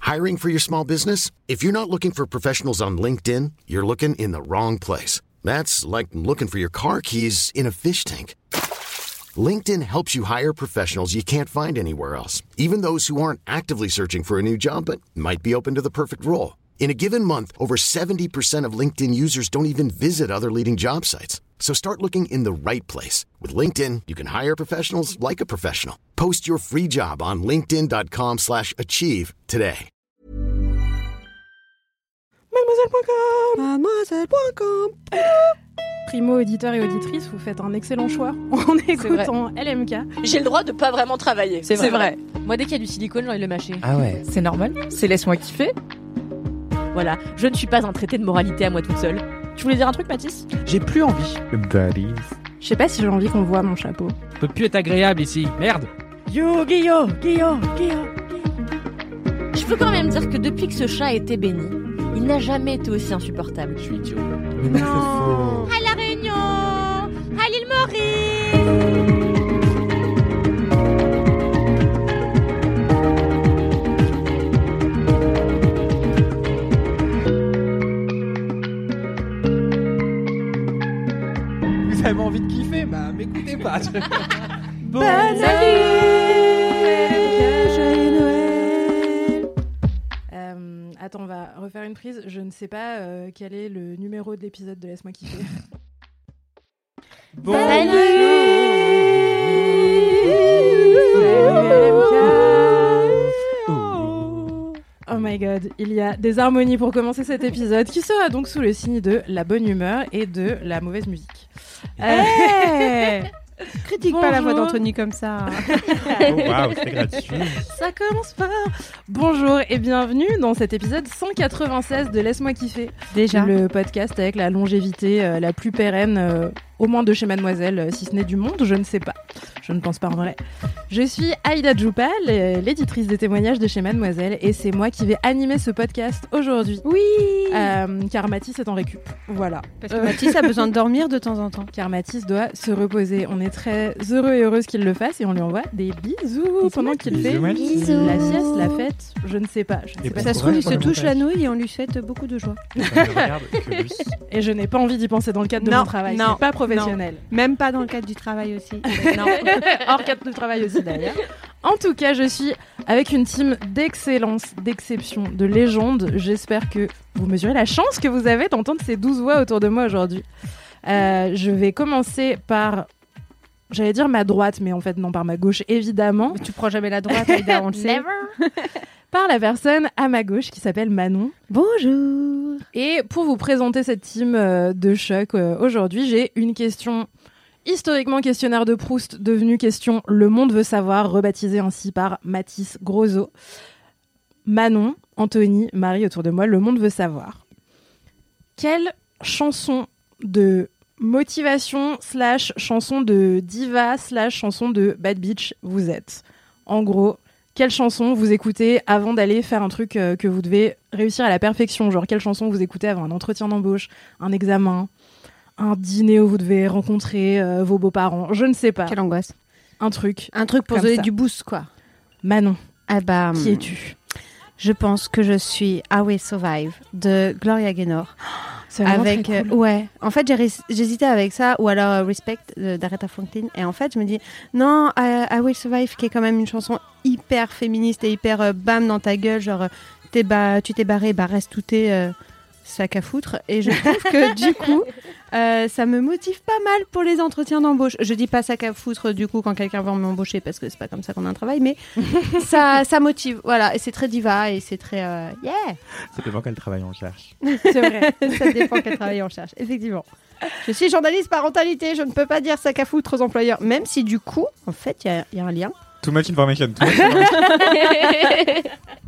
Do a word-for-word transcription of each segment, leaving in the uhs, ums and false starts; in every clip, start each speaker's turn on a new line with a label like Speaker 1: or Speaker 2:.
Speaker 1: Hiring for your small business? If you're not looking for professionals on LinkedIn, you're looking in the wrong place. That's like looking for your car keys in a fish tank. LinkedIn helps you hire professionals you can't find anywhere else, even those who aren't actively searching for a new job but might be open to the perfect role. In a given month, over seventy percent of LinkedIn users don't even visit other leading job sites. So start looking in the right place. With LinkedIn, you can hire professionals like a professional. Post your free job on linkedin.com slash achieve today.
Speaker 2: mademoiselle point com mademoiselle point com Primo auditeur et auditrice, vous faites un excellent choix en écoutant L M K.
Speaker 3: J'ai le droit de pas vraiment travailler.
Speaker 4: C'est vrai.
Speaker 3: C'est vrai.
Speaker 4: Moi, dès qu'il y a du silicone, j'ai envie de le mâcher.
Speaker 5: Ah ouais.
Speaker 4: C'est normal. C'est laisse-moi kiffer. Voilà, je ne suis pas un traité de moralité à moi toute seule. Tu voulais dire un truc, Mathis ?
Speaker 5: J'ai plus envie.
Speaker 6: Daddy.
Speaker 2: Je sais pas si j'ai envie qu'on voit mon chapeau.
Speaker 6: Ça peut plus être agréable ici, merde.
Speaker 4: Yo, Guillaume, Guillaume, Guillaume. Je peux quand même dire que depuis que ce chat a été béni, il n'a jamais été aussi insupportable.
Speaker 6: Je suis idiot.
Speaker 5: Mais non, c'est faux.
Speaker 4: À La Réunion, à l'île Maurice.
Speaker 6: Vous avez envie de kiffer, bah m'écoutez pas.
Speaker 2: Bon anniversaire, joyeux Noël. Euh, attends, on va refaire une prise. Je ne sais pas euh, quel est le numéro de l'épisode de Laisse-moi kiffer.
Speaker 6: Bon
Speaker 2: Oh my god, il y a des harmonies pour commencer cet épisode qui sera donc sous le signe de la bonne humeur et de la mauvaise musique.
Speaker 7: Hey Critique
Speaker 2: Bonjour.
Speaker 7: pas la voix d'Anthony comme ça.
Speaker 6: Oh waouh, c'était gratuit.
Speaker 2: Ça commence par bonjour et bienvenue dans cet épisode cent quatre-vingt-seize de Laisse-moi kiffer.
Speaker 7: Déjà.
Speaker 2: Le podcast avec la longévité euh, la plus pérenne, euh, au moins de chez Mademoiselle, euh, si ce n'est du monde, je ne sais pas. Je ne pense pas en vrai. Je suis Aïda Djoupa, l'éditrice des témoignages de chez Mademoiselle, et c'est moi qui vais animer ce podcast aujourd'hui.
Speaker 7: Oui
Speaker 2: Euh, car Mathis est en récup. Voilà.
Speaker 7: Parce que Mathis a besoin de dormir de temps en temps.
Speaker 2: Car Mathis doit se reposer. On est très heureux et heureuse qu'il le fasse et on lui envoie des bisous
Speaker 7: Bisous,
Speaker 2: pendant qu'il
Speaker 6: Bisous,
Speaker 2: fait
Speaker 6: Mathis.
Speaker 2: la sieste, la fête, je ne sais pas. Je ne
Speaker 6: Et
Speaker 2: sais pas
Speaker 7: Ça
Speaker 2: si-
Speaker 7: se trouve, il
Speaker 6: pour
Speaker 7: se
Speaker 6: le
Speaker 7: touche
Speaker 6: montage.
Speaker 7: la nouille et on lui souhaite beaucoup de joie.
Speaker 6: Ça ne regarde que lui.
Speaker 2: Et je n'ai pas envie d'y penser dans le cadre de
Speaker 7: Non,
Speaker 2: mon travail.
Speaker 7: non,
Speaker 2: C'est pas professionnel.
Speaker 7: Même pas dans le cadre du travail aussi.
Speaker 2: Non, hors cadre de travail aussi d'ailleurs. En tout cas, je suis avec une team d'excellence, d'exception, de légende. J'espère que vous mesurez la chance que vous avez d'entendre ces douze voix autour de moi aujourd'hui. Euh, je vais commencer par, j'allais dire ma droite, mais en fait non, par ma gauche évidemment.
Speaker 7: Tu prends jamais la droite, Aïda, on le sait.
Speaker 2: Par la personne à ma gauche qui s'appelle Manon.
Speaker 7: Bonjour.
Speaker 2: Et pour vous présenter cette team euh, de choc euh, aujourd'hui, j'ai une question historiquement questionnaire de Proust, devenue question Le Monde veut savoir, rebaptisée ainsi par Mathis Grosot. Manon, Anthony, Marie autour de moi, Le Monde veut savoir. Quelle chanson de motivation slash chanson de diva slash chanson de bad bitch vous êtes? En gros, quelle chanson vous écoutez avant d'aller faire un truc euh, que vous devez réussir à la perfection? Genre, quelle chanson vous écoutez avant un entretien d'embauche, un examen, un dîner où vous devez rencontrer euh, vos beaux-parents? Je ne sais pas.
Speaker 7: Quelle angoisse.
Speaker 2: Un truc.
Speaker 7: Un truc pour
Speaker 2: Comme
Speaker 7: donner
Speaker 2: ça.
Speaker 7: du boost, quoi.
Speaker 2: Manon,
Speaker 7: Ah bah,
Speaker 2: qui es-tu?
Speaker 7: je pense que je suis I Will Survive de Gloria Gaynor.
Speaker 2: C'est vraiment
Speaker 7: Avec,
Speaker 2: très cool.
Speaker 7: euh, ouais. En fait, j'ai ré- j'hésitais avec ça ou alors euh, Respect de- d'Aretha Franklin. Et en fait, je me dis, non, I, I Will Survive, qui est quand même une chanson hyper féministe et hyper euh, bam dans ta gueule, genre, euh, t'es ba- tu t'es barré, bah reste tout tes euh, sac à foutre. Et je trouve que du coup, euh, ça me motive pas mal pour les entretiens d'embauche. Je dis pas sac à foutre du coup quand quelqu'un veut m'embaucher parce que c'est pas comme ça qu'on a un travail, mais ça, ça motive. Voilà, et c'est très diva et c'est très euh, yeah.
Speaker 6: Ça dépend quel travail on cherche.
Speaker 2: C'est vrai.
Speaker 7: Ça dépend quel travail on cherche, effectivement. Je suis journaliste parentalité, je ne peux pas dire sac à foutre aux employeurs, même si du coup, en fait, il y a- il y, a un lien.
Speaker 6: Too much information. Too much information.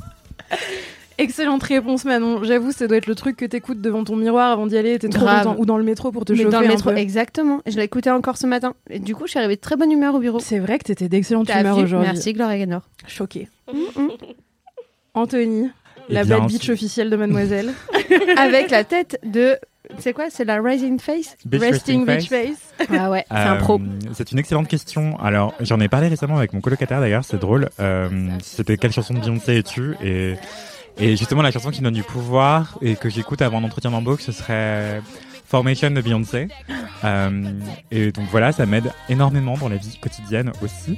Speaker 2: Excellente réponse, Manon. J'avoue, ça doit être le truc que t'écoutes devant ton miroir avant d'y aller. T'es trop
Speaker 7: Grave.
Speaker 2: content. Ou dans le métro pour te
Speaker 7: Mais
Speaker 2: chauffer
Speaker 7: dans le
Speaker 2: un
Speaker 7: métro,
Speaker 2: peu.
Speaker 7: exactement. Je l'ai écouté encore ce matin. Et du coup, je suis arrivée de très bonne humeur au bureau.
Speaker 2: C'est vrai que t'étais d'excellente
Speaker 7: T'as
Speaker 2: humeur
Speaker 7: vu
Speaker 2: aujourd'hui.
Speaker 7: Merci, Gloria Gaynor.
Speaker 2: Choquée. Anthony,
Speaker 6: Eh
Speaker 2: la
Speaker 6: bien,
Speaker 2: bad bitch
Speaker 6: ensuite-
Speaker 2: officielle de Mademoiselle.
Speaker 7: Avec la tête de... C'est quoi? C'est la Rising Face?
Speaker 6: Bitch
Speaker 2: Resting
Speaker 6: resting
Speaker 2: bitch
Speaker 6: face.
Speaker 2: face.
Speaker 7: Ah ouais, c'est un
Speaker 6: Euh,
Speaker 7: pro.
Speaker 6: C'est une excellente question. Alors, j'en ai parlé récemment avec mon colocataire d'ailleurs, c'est drôle. Euh, C'était quelle chanson de Beyoncé es-tu? Et Et justement, la chanson qui me donne du pouvoir et que j'écoute avant l'entretien d'embauche, ce serait Formation de Beyoncé. Euh, et donc voilà, ça m'aide énormément dans la vie quotidienne aussi.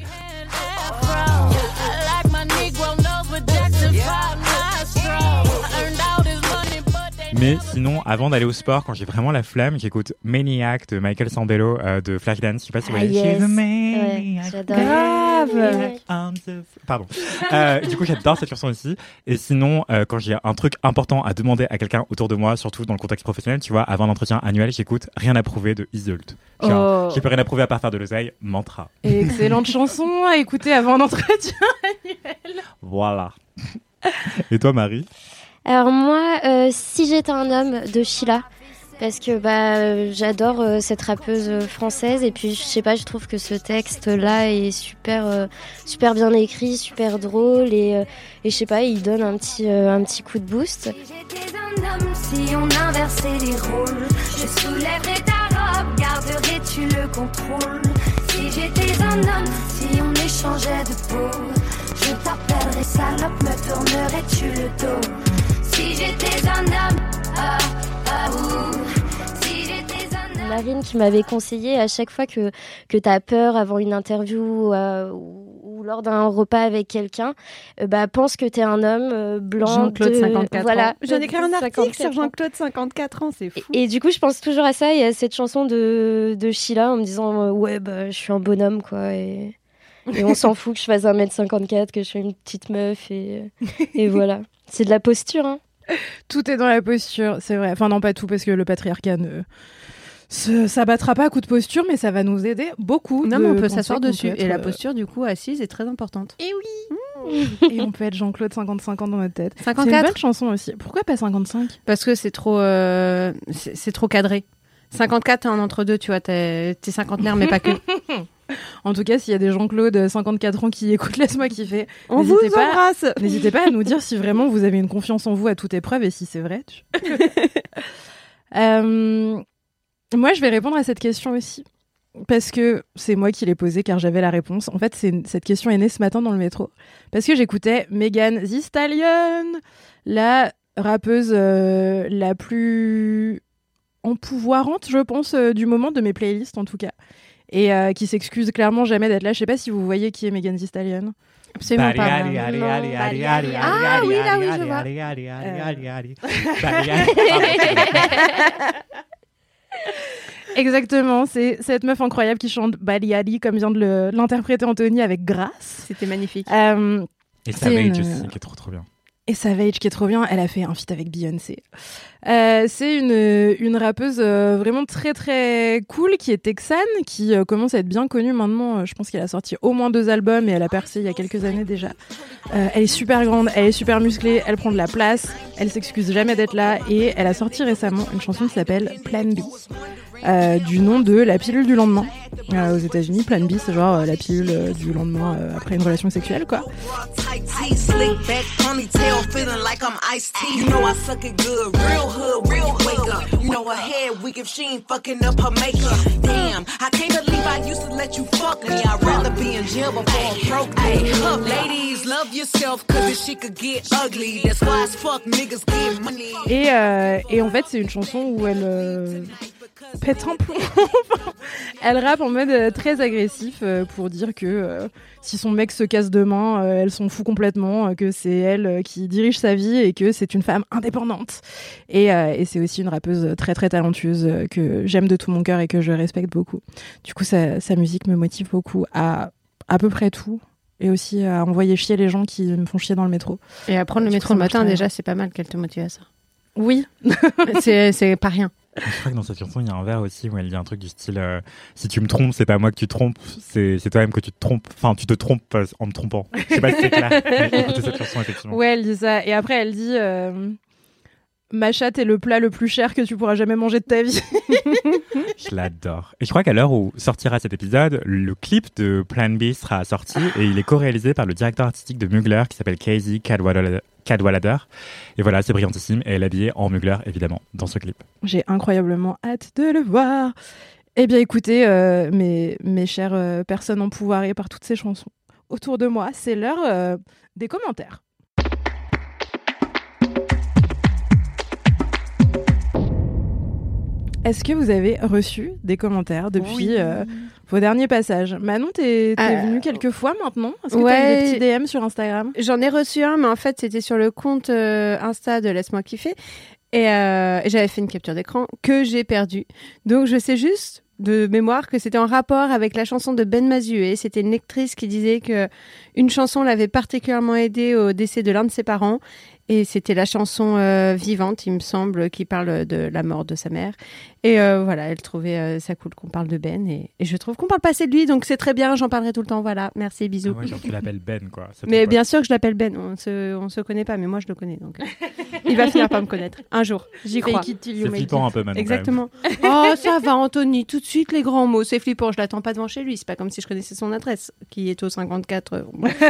Speaker 6: Mais sinon, avant d'aller au sport, quand j'ai vraiment la flemme, j'écoute Maniac de Michael Sambello euh, de Flashdance. Je sais pas si vous
Speaker 8: Ah,
Speaker 6: voyez.
Speaker 8: yes.
Speaker 6: She's a maniac.
Speaker 8: Ouais, j'adore.
Speaker 7: Grave.
Speaker 6: I'm so- Pardon. Euh, du coup, j'adore cette chanson aussi. Et sinon, euh, quand j'ai un truc important à demander à quelqu'un autour de moi, surtout dans le contexte professionnel, tu vois, avant l'entretien annuel, j'écoute Rien à prouver de Easy Ult. Genre,
Speaker 2: Oh.
Speaker 6: j'ai plus rien à prouver à part faire de l'oseille, mantra.
Speaker 2: Excellente chanson à écouter avant l'entretien.
Speaker 6: Voilà. Et toi, Marie?
Speaker 8: Alors moi, euh, si j'étais un homme, de Sheila, parce que bah euh, j'adore euh, cette rappeuse euh, française et puis je sais pas, je trouve que ce texte-là est super euh, super bien écrit, super drôle et euh, et je sais pas, il donne un petit euh, un petit coup de boost.
Speaker 9: Si j'étais un homme, si on inversait les rôles, je soulèverais ta robe, garderais-tu le contrôle? Si j'étais un homme, si on échangeait de peau, je t'appellerais salope, me tournerais-tu le dos? Si j'étais un homme, ah, ah, ouh. Si j'étais un homme.
Speaker 8: Marine qui m'avait conseillé à chaque fois que que t'as peur avant une interview euh, ou, ou lors d'un repas avec quelqu'un, euh, bah pense que t'es un homme euh, blanc.
Speaker 7: Jean-Claude,
Speaker 8: de...
Speaker 7: cinquante-quatre
Speaker 8: voilà,
Speaker 7: ans. J'en ai écrit un article
Speaker 8: cinquante-quatre
Speaker 7: sur
Speaker 8: ans.
Speaker 7: Jean-Claude, cinquante-quatre ans, c'est fou.
Speaker 8: Et, et du coup, je pense toujours à ça et à cette chanson de, de Sheila en me disant euh, ouais, bah, je suis un bonhomme, quoi. Et, et on s'en fout que je fasse un mètre cinquante-quatre, que je sois une petite meuf. Et, et voilà. C'est de la posture, hein.
Speaker 2: Tout est dans la posture, c'est vrai. Enfin, non, pas tout, parce que le patriarcat ne se- s'abattra pas à coup de posture, mais ça va nous aider beaucoup.
Speaker 7: Non,
Speaker 2: de
Speaker 7: mais on peut
Speaker 2: penser
Speaker 7: s'asseoir
Speaker 2: qu'on
Speaker 7: dessus.
Speaker 2: peut
Speaker 7: Et la
Speaker 2: être, euh,
Speaker 7: posture, du coup, assise est très importante.
Speaker 2: Et oui Et on peut être Jean-Claude cinquante-cinq ans dans notre tête. C'est une
Speaker 7: cinquante-quatre
Speaker 2: bonne chanson aussi. Pourquoi pas cinquante-cinq?
Speaker 7: Parce que c'est trop, euh, c'est c'est trop cadré. cinquante-quatre, t'es en entre-deux, tu vois, t'es t'es cinquantenaire, mais pas que.
Speaker 2: En tout cas, s'il y a des Jean-Claude cinquante-quatre ans qui écoutent Laisse-moi kiffer,
Speaker 7: On vous
Speaker 2: n'hésitez pas,
Speaker 7: embrasse.
Speaker 2: n'hésitez pas à nous dire si vraiment vous avez une confiance en vous à toute épreuve et si c'est vrai. tu- Euh, moi, je vais répondre à cette question aussi. Parce que c'est moi qui l'ai posée car j'avais la réponse. En fait, c'est, cette question est née ce matin dans le métro. Parce que j'écoutais Megan Thee Stallion, la rappeuse euh, la plus empouvoirante, je pense, euh, du moment de mes playlists en tout cas. Et euh, qui s'excuse clairement jamais d'être là. Je sais pas si vous voyez qui est Megan Thee Stallion.
Speaker 7: Absolument pas.
Speaker 6: Allez,
Speaker 7: moi.
Speaker 6: allez,
Speaker 8: Non,
Speaker 6: allez, allez,
Speaker 8: allez,
Speaker 6: allez,
Speaker 8: allez,
Speaker 6: allez,
Speaker 7: ah oui,
Speaker 6: allez,
Speaker 7: là, oui,
Speaker 6: allez,
Speaker 7: je vois.
Speaker 6: allez, allez, allez,
Speaker 2: Euh.
Speaker 6: allez, allez. Allez, allez.
Speaker 2: Exactement, c'est cette meuf incroyable qui chante Bali Ali comme vient de le- l'interpréter Anthony avec grâce.
Speaker 7: C'était magnifique.
Speaker 2: Euh,
Speaker 6: Et
Speaker 2: C'est
Speaker 6: Savage
Speaker 2: une-
Speaker 6: aussi, qui est trop trop bien.
Speaker 2: et Savage qui est trop bien, elle a fait un feat avec Beyoncé. Euh, c'est une, une rappeuse euh, vraiment très très cool qui est texane, qui euh, commence à être bien connue maintenant. Euh, je pense qu'elle a sorti au moins deux albums et elle a percé il y a quelques années déjà. Euh, elle est super grande, elle est super musclée, elle prend de la place, elle s'excuse jamais d'être là et elle a sorti récemment une chanson qui s'appelle Plan B. Euh, du nom de la pilule du lendemain. Euh, aux États-Unis, Plan B, c'est genre euh, la pilule euh, du lendemain euh, après une relation sexuelle, quoi.
Speaker 10: Tight tee, slick back, ponytail, feeling like I'm iced tea. You know I suck it good, real hood when you wake up. You know her head weak if she ain't fucking up her makeup. Damn, I can't believe I used to let you fuck me. I'd rather be in jail before I broke me. Ladies, love yourself, cause this shit could get ugly. That's why as fuck niggas get money.
Speaker 2: Et, euh, et en fait, c'est une chanson où elle euh, pète un plomb. Elle rappe en mode euh, très agressif euh, pour dire que euh, si son mec se casse demain, euh, elle s'en fout complètement, euh, que c'est elle euh, qui dirige sa vie et que c'est une femme indépendante. Et, euh, et c'est aussi une rappeuse très très talentueuse euh, que j'aime de tout mon cœur et que je respecte beaucoup. Du coup, sa, sa musique me motive beaucoup à à peu près tout. Et aussi à envoyer chier les gens qui me font chier dans le métro.
Speaker 7: Et à prendre le
Speaker 2: Je
Speaker 7: métro
Speaker 2: trouve
Speaker 7: le
Speaker 2: ça
Speaker 7: matin,
Speaker 2: marche très
Speaker 7: déjà, c'est pas mal qu'elle te motive à ça.
Speaker 2: Oui.
Speaker 7: c'est, c'est pas rien.
Speaker 6: Je crois que dans cette chanson, il y a un vers aussi où elle dit un truc du style euh, si tu me trompes, c'est pas moi que tu trompes, c'est, c'est toi-même que tu te trompes. Enfin, tu te trompes euh, en me trompant. Je sais pas si c'est clair. Mais écoutez cette chanson, effectivement.
Speaker 2: Ouais, elle dit ça. Et après, elle dit euh, ma chatte est le plat le plus cher que tu pourras jamais manger de ta vie.
Speaker 6: Je l'adore. Et je crois qu'à l'heure où sortira cet épisode, le clip de Plan B sera sorti et il est co-réalisé par le directeur artistique de Mugler qui s'appelle Casey Cadwallader. Cadwallader. Et voilà, c'est brillantissime et elle est habillée en Mugler, évidemment, dans ce clip.
Speaker 2: J'ai incroyablement hâte de le voir. Eh bien, écoutez, euh, mes, mes chères euh, personnes empouvoirées par toutes ces chansons autour de moi, c'est l'heure euh, des commentaires. Est-ce que vous avez reçu des commentaires depuis
Speaker 7: Oui.
Speaker 2: euh, vos derniers passages? Manon, t'es, t'es
Speaker 7: Euh,
Speaker 2: venue quelques fois maintenant. Est-ce que
Speaker 7: ouais.
Speaker 2: t'as eu des petits D M sur Instagram?
Speaker 7: J'en ai reçu un, mais en fait, c'était sur le compte euh, Insta de Laisse-moi kiffer. Et, euh, et j'avais fait une capture d'écran que j'ai perdue. Donc, je sais juste de mémoire que c'était en rapport avec la chanson de Ben Mazué. C'était une lectrice qui disait que une chanson l'avait particulièrement aidée au décès de l'un de ses parents. Et c'était la chanson euh, Vivante, il me semble, qui parle de la mort de sa mère. Et euh, voilà, elle trouvait euh, ça cool qu'on parle de Ben. Et, et je trouve qu'on parle pas assez de lui, donc c'est très bien, j'en parlerai tout le temps. Voilà, merci, bisous.
Speaker 6: Ah ouais, genre tu l'appelles Ben, quoi. C'est
Speaker 7: Mais
Speaker 6: ton
Speaker 7: bien
Speaker 6: pote.
Speaker 7: sûr que je l'appelle Ben, on se, on se connaît pas, mais moi je le connais. Donc euh, il va finir par me connaître. Un jour, j'y crois.
Speaker 2: Fake it till you
Speaker 6: C'est
Speaker 2: make
Speaker 6: flippant
Speaker 2: it.
Speaker 6: un peu maintenant.
Speaker 7: Exactement. Oh, ça va, Anthony, tout de suite les grands mots. C'est flippant, je l'attends pas devant chez lui. C'est pas comme si je connaissais son adresse, qui est au cinquante-quatre.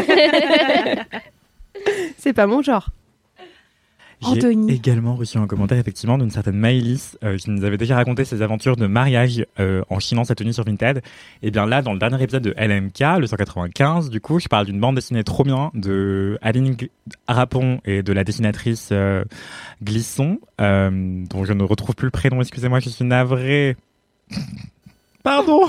Speaker 7: C'est pas mon genre.
Speaker 6: J'ai
Speaker 2: Anthony.
Speaker 6: également reçu un commentaire effectivement d'une certaine Maëlys euh, qui nous avait déjà raconté ses aventures de mariage euh, en chinant sa tenue sur Vinted. Et bien là, dans le dernier épisode de L M K, le cent quatre-vingt-quinze, du coup, je parle d'une bande dessinée trop bien de Aline Gl- Rapon et de la dessinatrice euh, Glisson, euh, dont je ne retrouve plus le prénom, excusez-moi, je suis navrée. Pardon.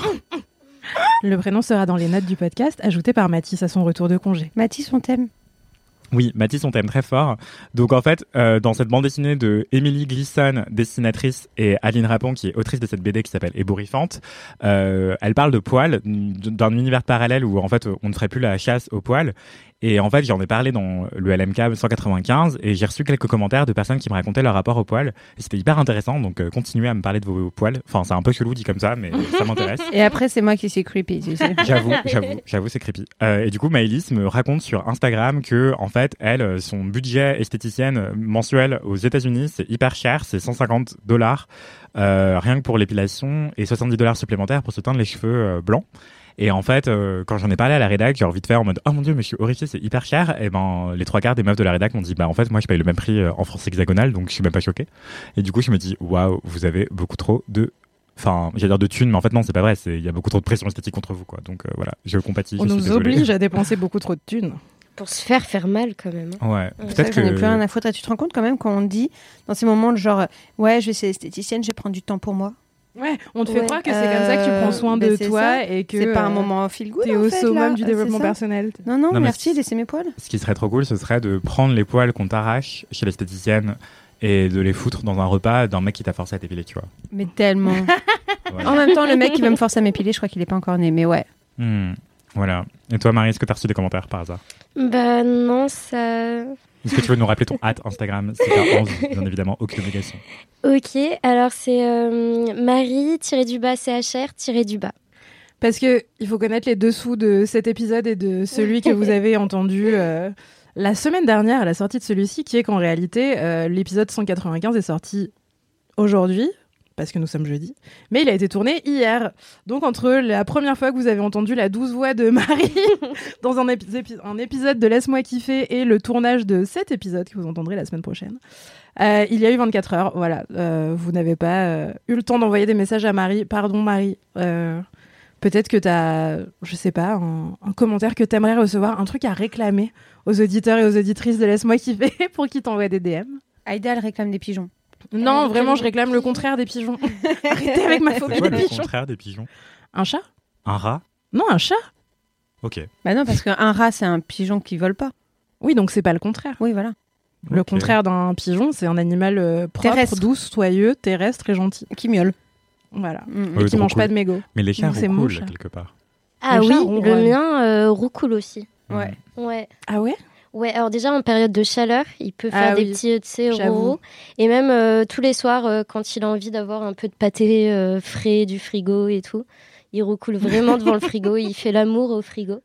Speaker 2: Le prénom sera dans les notes du podcast, ajouté par Mathis à son retour de congé.
Speaker 7: Mathis, on t'aime.
Speaker 6: Oui, Mathis, on t'aime très fort. Donc en fait, euh, dans cette bande dessinée de Emily Gleason, dessinatrice, et Aline Rapon, qui est autrice de cette B D qui s'appelle Ébouriffante, euh, elle parle de poils, d'un univers parallèle où en fait on ne ferait plus la chasse aux poils. Et en fait, j'en ai parlé dans le L M K cent quatre-vingt-quinze et j'ai reçu quelques commentaires de personnes qui me racontaient leur rapport aux poils. Et c'était hyper intéressant, donc euh, continuez à me parler de vos poils. Enfin, c'est un peu chelou dit comme ça, mais ça m'intéresse.
Speaker 7: Et après, c'est moi qui suis creepy, tu sais.
Speaker 6: J'avoue, j'avoue, j'avoue, c'est creepy. Euh, et du coup, Maëlys me raconte sur Instagram que, en fait, elle, son budget esthéticienne mensuel aux États-Unis, c'est hyper cher, c'est cent cinquante dollars euh, rien que pour l'épilation et soixante-dix dollars supplémentaires pour se teindre les cheveux euh, blancs. Et en fait, euh, quand j'en ai parlé à la rédac, genre vite fait en mode oh mon dieu, mais je suis horrifiée, c'est hyper cher. Et ben les trois quarts des meufs de la rédac m'ont dit bah en fait moi je paye le même prix euh, en France hexagonale, donc je suis même pas choquée. Et du coup je me dis waouh, vous avez beaucoup trop de Enfin, j'allais dire de thunes, mais en fait non, c'est pas vrai. Il y a beaucoup trop de pression esthétique contre vous, quoi. Donc euh, voilà, je compatis.
Speaker 2: On
Speaker 6: je suis
Speaker 2: nous
Speaker 6: désolé.
Speaker 2: oblige à dépenser beaucoup trop de thunes.
Speaker 8: Pour se faire faire mal quand même.
Speaker 6: Ouais,
Speaker 8: Ouais,
Speaker 6: peut-être
Speaker 7: J'en ai
Speaker 6: que.
Speaker 7: plus rien à foutre. Et tu te rends compte quand même quand on dit dans ces moments le genre ouais, je vais essayer esthéticienne, je vais prendre du temps pour moi.
Speaker 2: Ouais, on te fait
Speaker 8: Ouais.
Speaker 2: croire que c'est comme ça que tu prends soin
Speaker 7: Euh,
Speaker 2: de
Speaker 7: ben, c'est
Speaker 2: toi
Speaker 7: ça.
Speaker 2: et que
Speaker 7: C'est pas un
Speaker 2: euh,
Speaker 7: moment feel good.
Speaker 2: t'es
Speaker 7: en
Speaker 2: au
Speaker 7: fait,
Speaker 2: summum
Speaker 7: là.
Speaker 2: du
Speaker 7: C'est
Speaker 2: développement
Speaker 7: ça.
Speaker 2: personnel.
Speaker 7: Non, non,
Speaker 6: Non, mais
Speaker 7: merci,
Speaker 6: c'est-
Speaker 7: laissez mes poils.
Speaker 6: Ce qui serait trop cool, ce serait de prendre les poils qu'on t'arrache chez l'esthéticienne et de les foutre dans un repas d'un mec qui t'a forcé à t'épiler, tu vois.
Speaker 7: Mais tellement.
Speaker 6: Voilà.
Speaker 7: En même temps, le mec qui va me forcer à m'épiler, je crois qu'il est pas encore né. Mais ouais.
Speaker 6: Hmm, voilà. Et toi, Marie, est-ce que t'as reçu des commentaires par hasard?
Speaker 8: Bah non, ça...
Speaker 6: Est-ce que tu veux nous rappeler ton hâte Instagram? C'est t'as envie, bien évidemment, aucune obligation.
Speaker 8: Ok, alors c'est euh, Marie-du-bas C H R-du-bas.
Speaker 2: Parce que il faut connaître les dessous de cet épisode et de celui que vous avez entendu euh, la semaine dernière à la sortie de celui-ci, qui est qu'en réalité, euh, l'épisode cent quatre-vingt-quinze est sorti aujourd'hui, parce que nous sommes jeudi, mais il a été tourné hier. Donc entre la première fois que vous avez entendu la douce voix de Marie dans un, épi- épi- un épisode de Laisse-moi kiffer et le tournage de cet épisode que vous entendrez la semaine prochaine, euh, il y a eu vingt-quatre heures. Voilà, euh, vous n'avez pas euh, eu le temps d'envoyer des messages à Marie. Pardon Marie. Euh, Peut-être que tu as, je sais pas, un, un commentaire que tu aimerais recevoir, un truc à réclamer aux auditeurs et aux auditrices de Laisse-moi kiffer pour qu'ils t'envoient des D M.
Speaker 7: Aïda, elle réclame des pigeons.
Speaker 2: Non,
Speaker 8: Euh,
Speaker 2: vraiment,
Speaker 8: quel-
Speaker 2: je réclame le contraire des pigeons. Arrêtez avec ma
Speaker 6: C'est
Speaker 2: phobie
Speaker 6: quoi
Speaker 2: des
Speaker 6: le
Speaker 2: pigeons.
Speaker 6: contraire des pigeons?
Speaker 2: Un chat?
Speaker 6: Un rat?
Speaker 2: Non, un chat.
Speaker 6: Ok.
Speaker 7: Bah non, parce qu'un rat, c'est un pigeon qui vole pas.
Speaker 2: Oui, donc c'est pas le contraire.
Speaker 7: Oui, voilà.
Speaker 2: Le
Speaker 6: Ok.
Speaker 2: contraire d'un pigeon, c'est un animal euh, propre,
Speaker 7: Terrestre.
Speaker 2: doux, soyeux, terrestre et gentil.
Speaker 7: Qui miaule.
Speaker 2: Voilà.
Speaker 7: Mm.
Speaker 2: Et
Speaker 6: Ouais,
Speaker 2: qui
Speaker 6: trop
Speaker 2: mange
Speaker 6: cool.
Speaker 2: pas de mégots.
Speaker 6: Mais les chats
Speaker 2: Non, c'est
Speaker 6: roucoulent
Speaker 2: mouche.
Speaker 6: quelque part.
Speaker 8: Ah
Speaker 2: Le
Speaker 8: oui,
Speaker 2: chat
Speaker 8: le
Speaker 2: ronronne.
Speaker 8: mien euh, roucoule aussi.
Speaker 7: Ouais.
Speaker 8: Ouais.
Speaker 2: Ah ouais?
Speaker 8: Ouais, alors déjà en période de chaleur, il peut faire
Speaker 2: Ah
Speaker 8: des
Speaker 2: oui,
Speaker 8: petits, euh, tu sais,
Speaker 2: j'avoue.
Speaker 8: roros. Et même euh, tous les soirs, euh, quand il a envie d'avoir un peu de pâté euh, frais du frigo et tout, il roucoule vraiment devant le frigo, il fait l'amour au frigo.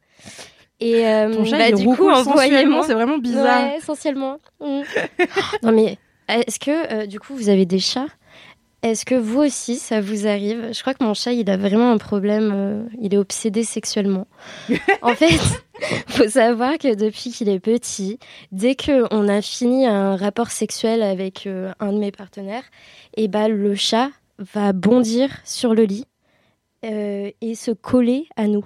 Speaker 8: Et euh,
Speaker 2: Ton chat,
Speaker 8: bah,
Speaker 2: il
Speaker 8: du coup,
Speaker 2: roucoule
Speaker 8: envoyez-moi.
Speaker 2: sensuellement, c'est vraiment bizarre.
Speaker 8: Ouais, essentiellement. Mm. Non mais, est-ce que, euh, du coup, vous avez des chats? Est-ce que vous aussi, ça vous arrive? Je crois que mon chat, il a vraiment un problème. euh, il est obsédé sexuellement. En fait, faut savoir que depuis qu'il est petit, dès qu'on a fini un rapport sexuel avec euh, un de mes partenaires, et bah, le chat va bondir sur le lit euh, et se coller à nous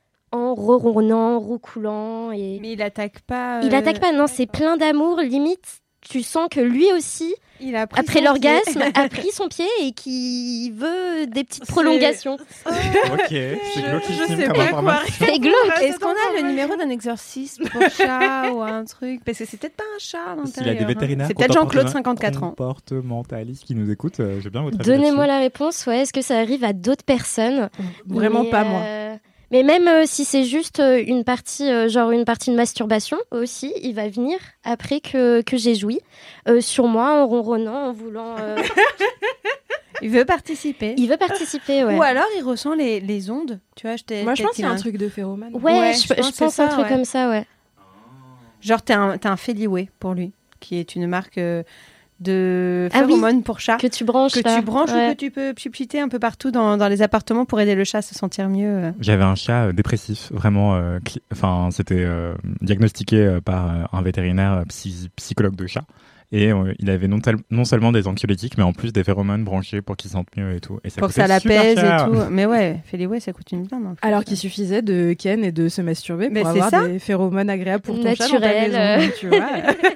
Speaker 8: en ronronnant, roucoulant. Et...
Speaker 7: Mais il attaque pas.
Speaker 8: Il
Speaker 7: euh,
Speaker 8: attaque pas, non, c'est plein d'amour, limite. tu sens que lui aussi,
Speaker 7: il a pris
Speaker 8: après
Speaker 7: son
Speaker 8: l'orgasme,
Speaker 7: pied.
Speaker 8: a pris son pied et qui veut des petites prolongations.
Speaker 6: Ok, c'est glauquissime comme information.
Speaker 8: C'est glauque.
Speaker 7: Est-ce qu'on a le numéro d'un exorcisme pour chat ou un truc? Parce que c'est peut-être pas un chat à l'intérieur.
Speaker 6: S'il y a des vétérinaires,
Speaker 7: hein. C'est peut-être Jean-Claude, cinquante-quatre ans.
Speaker 6: Comportementaliste qui nous écoute, euh, j'ai bien votre avis
Speaker 8: Donnez-moi
Speaker 6: là-dessus.
Speaker 8: la réponse. Ouais, est-ce que ça arrive à d'autres personnes?
Speaker 2: Vraiment
Speaker 8: Mais,
Speaker 2: pas, moi.
Speaker 8: euh, Mais même euh, si c'est juste euh, une partie, euh, genre une partie de masturbation aussi, il va venir après que, que j'ai joui euh, sur moi en ronronnant, en voulant. Euh...
Speaker 7: Il veut participer.
Speaker 8: Il veut participer, ouais.
Speaker 7: Ou alors il ressent les, les ondes. Tu vois, je t'ai,
Speaker 2: Moi, je
Speaker 7: peut-être
Speaker 2: pense qu'il y a
Speaker 7: a
Speaker 2: un truc de phéromone.
Speaker 8: Ouais,
Speaker 7: Ouais,
Speaker 8: je,
Speaker 7: je
Speaker 8: je
Speaker 7: pense
Speaker 8: pense,
Speaker 7: que c'est
Speaker 8: un
Speaker 7: ça,
Speaker 8: truc
Speaker 7: ouais.
Speaker 8: comme ça, ouais.
Speaker 7: Genre, t'es un, t'es un Feliway pour lui, qui est une marque euh, de
Speaker 8: Ah oui,
Speaker 7: phéromones pour chat.
Speaker 8: Que tu branches
Speaker 7: que
Speaker 8: là.
Speaker 7: tu branches
Speaker 8: Ouais.
Speaker 7: ou que tu peux pupiter un peu partout dans, dans les appartements pour aider le chat à se sentir mieux.
Speaker 6: J'avais un chat euh, dépressif, vraiment. euh, cli- Enfin, c'était euh, diagnostiqué euh, par euh, un vétérinaire euh, psy- psychologue de chat. Et euh, il avait non, tel- non seulement des anxiolytiques, mais en plus des phéromones branchés pour qu'il se sente mieux et tout. Et ça
Speaker 7: Pour que
Speaker 6: coûtait
Speaker 7: ça
Speaker 6: super
Speaker 7: l'apaise et
Speaker 6: cher.
Speaker 7: tout. Mais ouais, Feliway, ça coûte une blinde. en fait.
Speaker 2: Alors qu'il suffisait de ken et de se masturber
Speaker 7: Mais
Speaker 2: pour
Speaker 7: c'est
Speaker 2: avoir
Speaker 7: ça.
Speaker 2: des phéromones agréables pour ton chat dans ta
Speaker 8: Naturel,
Speaker 2: maison.
Speaker 8: euh.
Speaker 2: Donc, tu vois.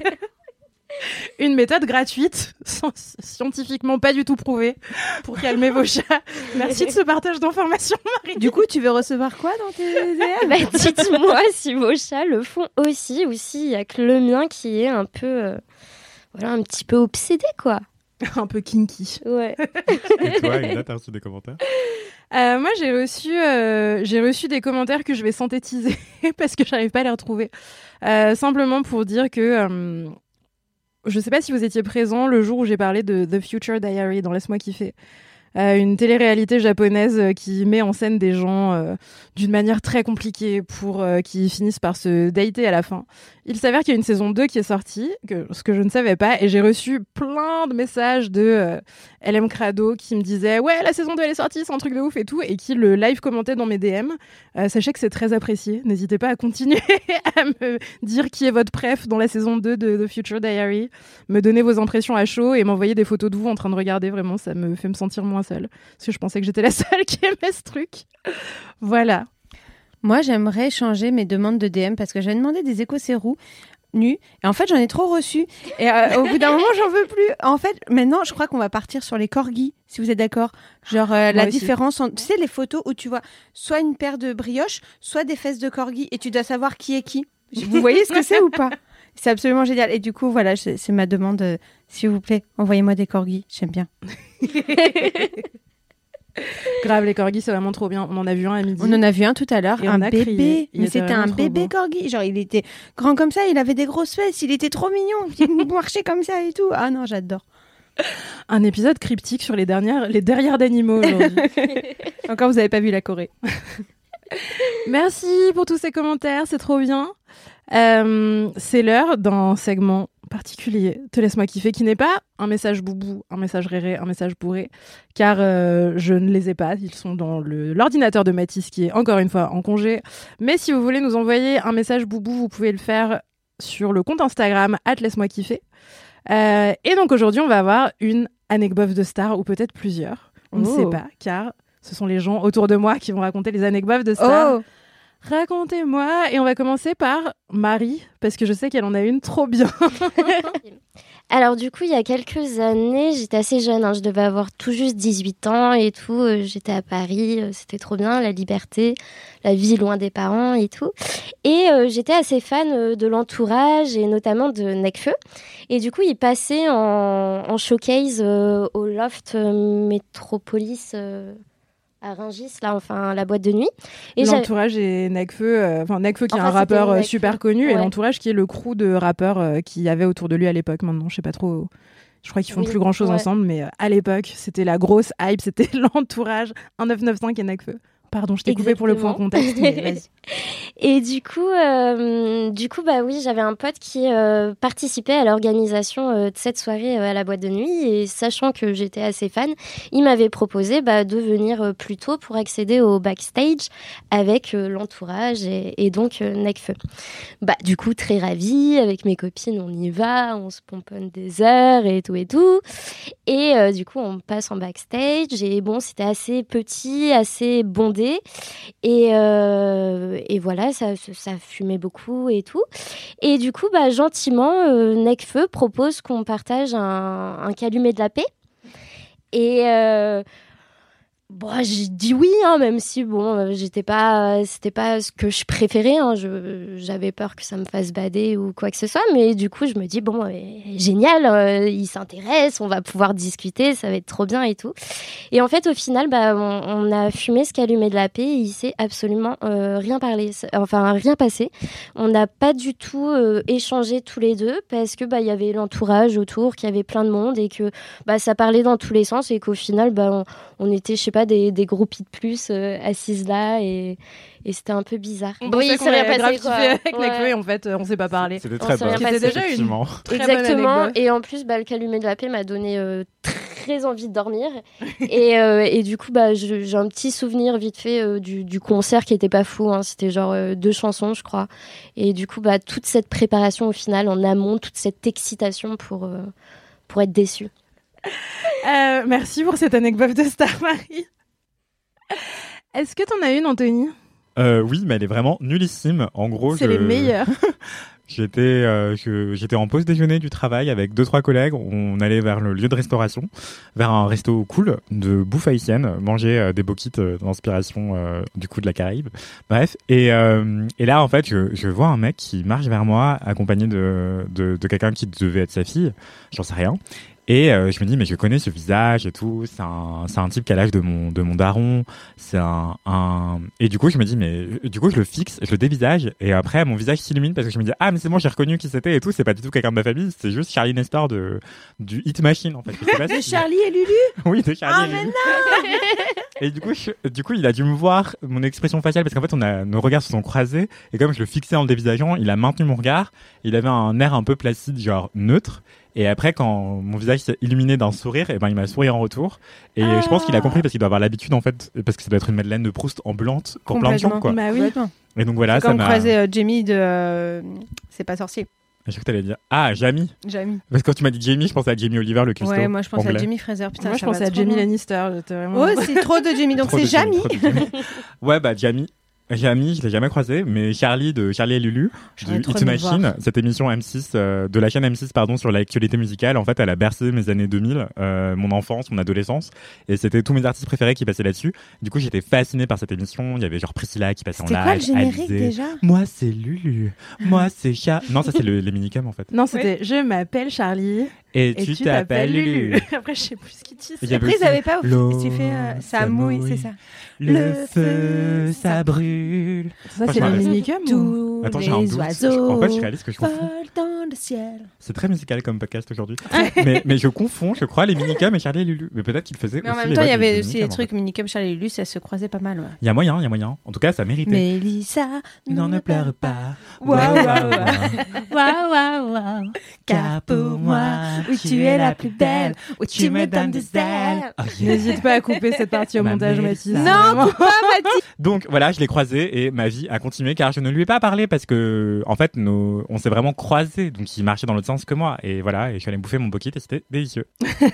Speaker 2: Une méthode gratuite, scientifiquement pas du tout prouvée, pour calmer vos chats. Merci de ce partage d'informations, Marie.
Speaker 7: Du coup, tu veux recevoir quoi dans tes D M?
Speaker 8: Bah, dites-moi si vos chats le font aussi, ou s'il y a que le mien qui est un peu, euh, voilà, un petit peu obsédé, quoi.
Speaker 2: Un peu kinky.
Speaker 8: Ouais.
Speaker 6: Et toi, Ina, t'as reçu des commentaires?
Speaker 2: Euh, moi, j'ai reçu, euh, j'ai reçu des commentaires que je vais synthétiser parce que j'arrive pas à les retrouver. Euh, simplement pour dire que euh, je sais pas si vous étiez présents le jour où j'ai parlé de The Future Diary dans Laisse-moi kiffer. Euh, une télé-réalité japonaise euh, qui met en scène des gens euh, d'une manière très compliquée pour euh, qui finissent par se dater à la fin. Il s'avère qu'il y a une saison deux qui est sortie, que, ce que je ne savais pas, et j'ai reçu plein de messages de euh, L M Crado qui me disaient « Ouais, la saison deux elle est sortie, c'est un truc de ouf et tout », et qui le live commentait dans mes D M. Euh, sachez que c'est très apprécié. N'hésitez pas à continuer à me dire qui est votre préf dans la saison deux de The Future Diary, me donner vos impressions à chaud et m'envoyer des photos de vous en train de regarder. Vraiment, ça me fait me sentir moins seule. Parce que je pensais que j'étais la seule qui aimait ce truc. Voilà.
Speaker 7: Moi, j'aimerais changer mes demandes de D M parce que j'avais demandé des écocérous nus et en fait, j'en ai trop reçu. Et euh, au bout d'un moment, j'en veux plus. En fait, maintenant, je crois qu'on va partir sur les corgis, si vous êtes d'accord. Genre, euh, la
Speaker 2: aussi.
Speaker 7: différence, en... tu sais, les photos où tu vois soit une paire de brioches, soit des fesses de corgi et tu dois savoir qui est qui. Vous voyez ce que c'est ou pas? C'est absolument génial. Et du coup, voilà, c'est, c'est ma demande. euh, S'il vous plaît, envoyez-moi des corgis. J'aime bien.
Speaker 2: Grave, les corgis, c'est vraiment trop bien. On en a vu un à midi.
Speaker 7: On en a vu un tout à l'heure,
Speaker 2: Et
Speaker 7: un
Speaker 2: on a
Speaker 7: bébé.
Speaker 2: crié. Il
Speaker 7: Mais
Speaker 2: était
Speaker 7: c'était un
Speaker 2: vraiment trop
Speaker 7: bébé
Speaker 2: beau.
Speaker 7: corgi. Genre, il était grand comme ça, il avait des grosses fesses, il était trop mignon. Il marchait comme ça et tout. Ah non, j'adore.
Speaker 2: Un épisode cryptique sur les, dernières, les derrières d'animaux aujourd'hui.
Speaker 7: Encore, vous n'avez pas vu la Corée.
Speaker 2: Merci pour tous ces commentaires, c'est trop bien. Euh, c'est l'heure d'un segment particulier, Te laisse-moi kiffer, qui n'est pas un message boubou, un message réré, un message bourré, car euh, je ne les ai pas, ils sont dans le, l'ordinateur de Mathis qui est encore une fois en congé. Mais si vous voulez nous envoyer un message boubou, vous pouvez le faire sur le compte Instagram arobase laisse-moi kiffer. Euh, et donc aujourd'hui, on va avoir une anecdote de star, ou peut-être plusieurs, on ne
Speaker 7: Oh.
Speaker 2: sait pas, car ce sont les gens autour de moi qui vont raconter les anecdotes de star.
Speaker 7: Oh,
Speaker 2: Racontez-moi. Et on va commencer par Marie, parce que je sais qu'elle en a une trop bien.
Speaker 8: Alors du coup, il y a quelques années, j'étais assez jeune, hein, je devais avoir tout juste dix-huit ans et tout. euh, J'étais à Paris, euh, c'était trop bien, la liberté, la vie loin des parents et tout. Et euh, j'étais assez fan euh, de l'entourage et notamment de Nekfeu. Et du coup, il passait en, en showcase euh, au Loft euh, Métropolis euh, à Rungis, là, enfin la boîte de nuit. Et j'avais-
Speaker 2: L'entourage est Nekfeu, euh, enfin Nekfeu qui est
Speaker 8: Enfin,
Speaker 2: un rappeur
Speaker 8: c'était
Speaker 2: euh,
Speaker 8: Nekfeu.
Speaker 2: super connu, et
Speaker 8: Ouais.
Speaker 2: l'entourage qui est le crew de rappeurs euh, qu'il y avait autour de lui à l'époque. Maintenant, je sais pas trop. Je crois qu'ils font
Speaker 8: Oui,
Speaker 2: plus grand chose
Speaker 8: ouais.
Speaker 2: ensemble, mais euh, à l'époque, c'était la grosse hype, c'était l'entourage un neuf neuf cinq et Nekfeu. Pardon, je t'ai coupé pour le point
Speaker 8: Exactement.
Speaker 2: contexte, mais vas-y.
Speaker 8: Et du coup, euh, du coup, bah oui, j'avais un pote qui euh, participait à l'organisation euh, de cette soirée euh, à la boîte de nuit, et sachant que j'étais assez fan, il m'avait proposé bah, de venir euh, plus tôt pour accéder au backstage avec euh, l'entourage et, et donc euh, Nekfeu. Bah du coup, très ravie, avec mes copines, on y va, on se pomponne des heures et tout et tout, et euh, du coup, on passe en backstage, et bon, c'était assez petit, assez bondé. Et, euh, euh, et voilà, ça, ça fumait beaucoup et tout. Et du coup, bah, gentiment, euh, Necfeu propose qu'on partage un, un calumet de la paix. Et euh, bon, j'ai dit oui, hein, même si bon, euh, j'étais pas, c'était pas ce que je préférais. Hein, je, j'avais peur que ça me fasse bader ou quoi que ce soit. Mais du coup, je me dis bon, euh, génial, euh, il s'intéresse, on va pouvoir discuter, ça va être trop bien et tout. Et en fait, au final, bah, on, on a fumé ce calumet de la paix. Et il s'est absolument euh, rien parlé, enfin rien passé. On n'a pas du tout euh, échangé tous les deux parce que bah il y avait l'entourage autour, qu'il y avait plein de monde et que bah ça parlait dans tous les sens et qu'au final, bah on, on était, je sais pas, des, des groupies de plus euh, assises là et, et c'était un peu bizarre.
Speaker 2: On oui, c'est rien passé quoi. Avec ouais. Necfeu, en fait, on s'est pas parlé.
Speaker 6: C'était très bon.
Speaker 2: C'était déjà une très
Speaker 8: exactement. Et en plus, bah, le calumet de la paix m'a donné euh, très envie de dormir. et, euh, et du coup, bah, je, j'ai un petit souvenir vite fait euh, du, du concert qui était pas fou. Hein. C'était genre euh, deux chansons, je crois. Et du coup, bah, toute cette préparation au final en amont, toute cette excitation pour euh, pour être déçue.
Speaker 2: Euh, merci pour cette anecdote de star, Marie. Est-ce que t'en as une, Anthony ?
Speaker 6: euh, Oui, mais elle est vraiment nullissime. En gros,
Speaker 2: c'est
Speaker 6: je...
Speaker 2: les meilleurs.
Speaker 6: J'étais, euh, je, j'étais en pause déjeuner du travail avec deux trois collègues. On allait vers le lieu de restauration, vers un resto cool de bouffe haïtienne, manger euh, des boquites euh, d'inspiration euh, du coup de la Caraïbe. Bref, et euh, et là en fait, je, je vois un mec qui marche vers moi, accompagné de de, de quelqu'un qui devait être sa fille. J'en sais rien. Et euh, je me dis mais je connais ce visage et tout, c'est un c'est un type qui a l'âge de mon de mon daron, c'est un un et du coup je me dis mais du coup je le fixe, je le dévisage et après mon visage s'illumine parce que je me dis ah mais c'est bon, j'ai reconnu qui c'était et tout, c'est pas du tout quelqu'un de ma famille, c'est juste Charlie Nestor de du Hit Machine en fait. Je sais pas
Speaker 7: de
Speaker 6: si...
Speaker 7: Charlie et Lulu.
Speaker 6: Oui, de Charlie
Speaker 7: ah,
Speaker 6: et Lulu.
Speaker 7: Mais non
Speaker 6: et du coup je, du coup il a dû me voir mon expression faciale parce qu'en fait on a nos regards se sont croisés et comme je le fixais en le dévisageant, il a maintenu mon regard, il avait un air un peu placide genre neutre. Et après, quand mon visage s'est illuminé d'un sourire, et ben il m'a souri en retour. Et ah. je pense qu'il a compris parce qu'il doit avoir l'habitude en fait, parce que ça doit être une Madeleine de Proust ambulante pour plein de gens, quoi.
Speaker 2: Bah oui.
Speaker 6: Et donc voilà,
Speaker 7: c'est
Speaker 6: ça
Speaker 7: comme
Speaker 6: m'a.
Speaker 7: croiser euh, Jamie de euh... C'est pas sorcier.
Speaker 6: Je crois que t'allais dire ah Jamie.
Speaker 7: Jamie.
Speaker 6: Parce que quand tu m'as dit Jamie, je pensais à Jamie Oliver, le cuistot.
Speaker 7: Ouais, moi je pensais
Speaker 6: anglais.
Speaker 7: à Jamie Fraser. Putain,
Speaker 2: moi je
Speaker 7: ça
Speaker 2: pensais
Speaker 7: va
Speaker 2: à Jamie
Speaker 7: bien.
Speaker 2: Lannister. J'étais vraiment...
Speaker 7: Oh, c'est trop de Jamie, donc
Speaker 6: Trop
Speaker 7: c'est
Speaker 6: de Jamie,
Speaker 7: Jamie.
Speaker 6: trop de Jamie. Ouais, bah Jamie. Jamie, je l'ai jamais croisé, mais Charlie de Charlie et Lulu
Speaker 7: J'aurais
Speaker 6: du
Speaker 7: trop
Speaker 6: Hit
Speaker 7: aimé
Speaker 6: Machine,
Speaker 7: voir.
Speaker 6: cette émission M six euh, de la chaîne M six pardon sur l'actualité musicale. En fait, elle a bercé mes années deux mille, euh, mon enfance, mon adolescence, et c'était tous mes artistes préférés qui passaient là-dessus. Du coup, j'étais fasciné par cette émission. Il y avait genre Priscilla qui passait
Speaker 7: C'était
Speaker 6: en
Speaker 7: quoi
Speaker 6: live.
Speaker 7: le générique
Speaker 6: Alizé.
Speaker 7: déjà?
Speaker 6: Moi, c'est Lulu. Moi, c'est Cha. Non, ça c'est le, les minicums en fait.
Speaker 2: Non, c'était ouais. Je m'appelle Charlie.
Speaker 6: Et,
Speaker 2: et
Speaker 6: tu,
Speaker 2: tu
Speaker 6: t'appelles Lulu.
Speaker 2: Lulu. Après, je sais plus ce qu'ils disent.
Speaker 7: Après, ils avaient pas. Tu fais euh, ça mouille, c'est ça.
Speaker 6: Le, le feu, ça brûle.
Speaker 2: Ça, c'est le minicum.
Speaker 7: Tous
Speaker 6: Attends, j'ai un doute.
Speaker 7: oiseaux
Speaker 6: En fait, je réalise que je confonds.
Speaker 7: Dans le ciel.
Speaker 6: C'est très musical comme podcast aujourd'hui. mais, mais je confonds, je crois, les minicums et Charlie et Lulu. Mais peut-être qu'ils faisaient
Speaker 7: mais
Speaker 6: aussi.
Speaker 7: En même
Speaker 6: les
Speaker 7: temps, il y avait
Speaker 6: des
Speaker 7: aussi les trucs minicums Charlie et Lulu, ça se croisait pas mal. Il
Speaker 6: ouais. y a moyen, il y a moyen. En tout cas, ça méritait.
Speaker 7: Mélissa,
Speaker 6: non, ne pleure pas.
Speaker 7: Waouh, waouh, waouh, waouh, waouh. Car pour moi, oui, tu es la plus belle. Oui, tu me donnes des ailes.
Speaker 2: N'hésite pas à couper cette partie au montage, Mathis.
Speaker 7: Non, coupe pas, Mathis.
Speaker 6: Donc voilà, je l'ai croisé et ma vie a continué car je ne lui ai pas parlé parce que en fait nos... on s'est vraiment croisés, donc il marchait dans l'autre sens que moi et voilà, et je suis allé bouffer mon pocket et c'était délicieux.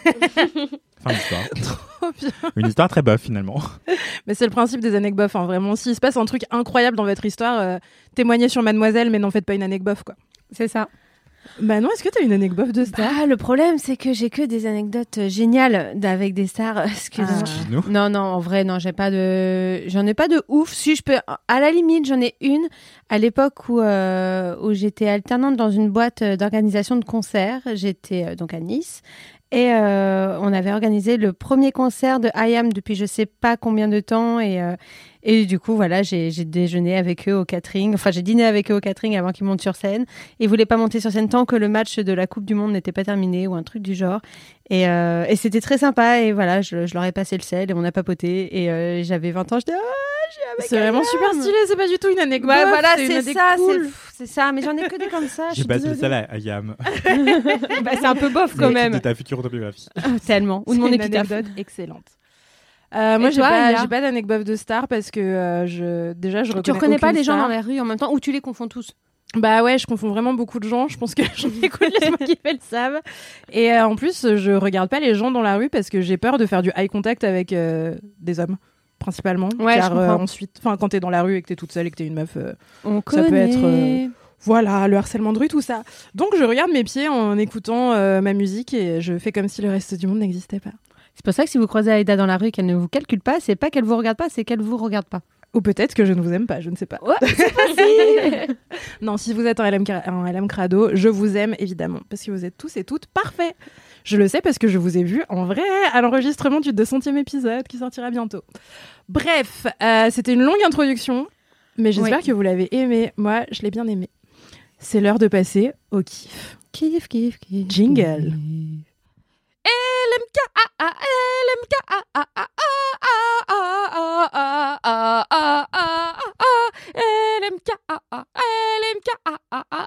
Speaker 6: Fin d'histoire.
Speaker 2: Trop bien.
Speaker 6: Une histoire très bof finalement.
Speaker 2: Mais c'est le principe des anecdotes bof, hein. Vraiment, s'il se passe un truc incroyable dans votre histoire, euh, témoignez sur Mademoiselle, mais n'en faites pas une anecdote bof, quoi.
Speaker 7: C'est ça.
Speaker 2: Bah non, est-ce que t'as une anecdote de star?
Speaker 7: Ah, le problème, c'est que j'ai que des anecdotes géniales avec des stars. Excuse-moi.
Speaker 6: Excuse-nous.
Speaker 7: Non, non, en vrai, non, j'ai pas de, j'en ai pas de ouf. Si je peux, à la limite, j'en ai une. À l'époque où euh, où j'étais alternante dans une boîte d'organisation de concerts, j'étais euh, donc à Nice. Et euh, on avait organisé le premier concert de I A M depuis je sais pas combien de temps et euh, et du coup voilà j'ai j'ai déjeuné avec eux au catering, enfin j'ai dîné avec eux au catering avant qu'ils montent sur scène. Ils voulaient pas monter sur scène tant que le match de la Coupe du Monde n'était pas terminé ou un truc du genre. Et euh, et c'était très sympa et voilà je, je leur ai passé le sel et on a papoté et euh, j'avais vingt ans, j'étais ah j'ai avec
Speaker 2: c'est vraiment super stylé, c'est pas du tout une anecdote.
Speaker 7: Ouais, voilà
Speaker 2: c'est,
Speaker 7: c'est ça,
Speaker 2: cool.
Speaker 7: c'est, c'est ça, mais j'en ai que des comme ça.
Speaker 6: J'ai passé le sel à Yam.
Speaker 7: Bah, c'est un peu bof quand même.
Speaker 6: De ta future autobiographie.
Speaker 7: Oh, tellement. Ou de mon épitaphe.
Speaker 2: Anecdote excellente. Euh, moi, j'ai
Speaker 7: toi,
Speaker 2: pas,
Speaker 7: Lia
Speaker 2: j'ai pas d'anecdote de star parce que euh, je, déjà, je reconnais.
Speaker 7: Tu reconnais pas les gens
Speaker 2: star.
Speaker 7: dans la rue en même temps ou tu les confonds tous?
Speaker 2: Bah ouais, je confonds vraiment beaucoup de gens. Je pense que j'en écoute les gens qui le savent. Et euh, en plus, je regarde pas les gens dans la rue parce que j'ai peur de faire du eye contact avec euh, des hommes. principalement.
Speaker 7: Ouais,
Speaker 2: car
Speaker 7: je
Speaker 2: euh,
Speaker 7: comprends.
Speaker 2: ensuite, enfin, quand t'es dans la rue et que t'es toute seule et que t'es une meuf, euh,
Speaker 7: On
Speaker 2: ça
Speaker 7: connaît.
Speaker 2: peut être, euh, voilà, le harcèlement de rue, tout ça. Donc je regarde mes pieds en écoutant euh, ma musique et je fais comme si le reste du monde n'existait pas.
Speaker 7: C'est pour ça que si vous croisez Aïda dans la rue et qu'elle ne vous calcule pas, c'est pas qu'elle vous regarde pas, c'est qu'elle vous regarde pas.
Speaker 2: Ou peut-être que je ne vous aime pas, je ne sais pas.
Speaker 7: Ouais, c'est possible.
Speaker 2: Non, si vous êtes un L M, cra- un L M crado, je vous aime évidemment, parce que vous êtes tous et toutes parfaits. Je le sais parce que je vous ai vu en vrai à l'enregistrement du deux centième épisode qui sortira bientôt. Bref, euh, c'était une longue introduction, mais j'espère
Speaker 7: Oui.
Speaker 2: que vous l'avez aimé. Moi, je l'ai bien aimé. C'est l'heure de passer au kiff.
Speaker 7: Kiff, kiff, kiff.
Speaker 2: Jingle.
Speaker 7: L M K A A L M K A A A A A A A A A L M K A A L M K A A A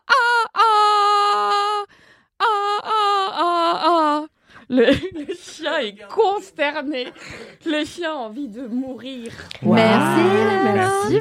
Speaker 7: A. Le, le chien est consterné. Le chien a envie de mourir.
Speaker 2: Wow.
Speaker 7: Merci,
Speaker 2: Merci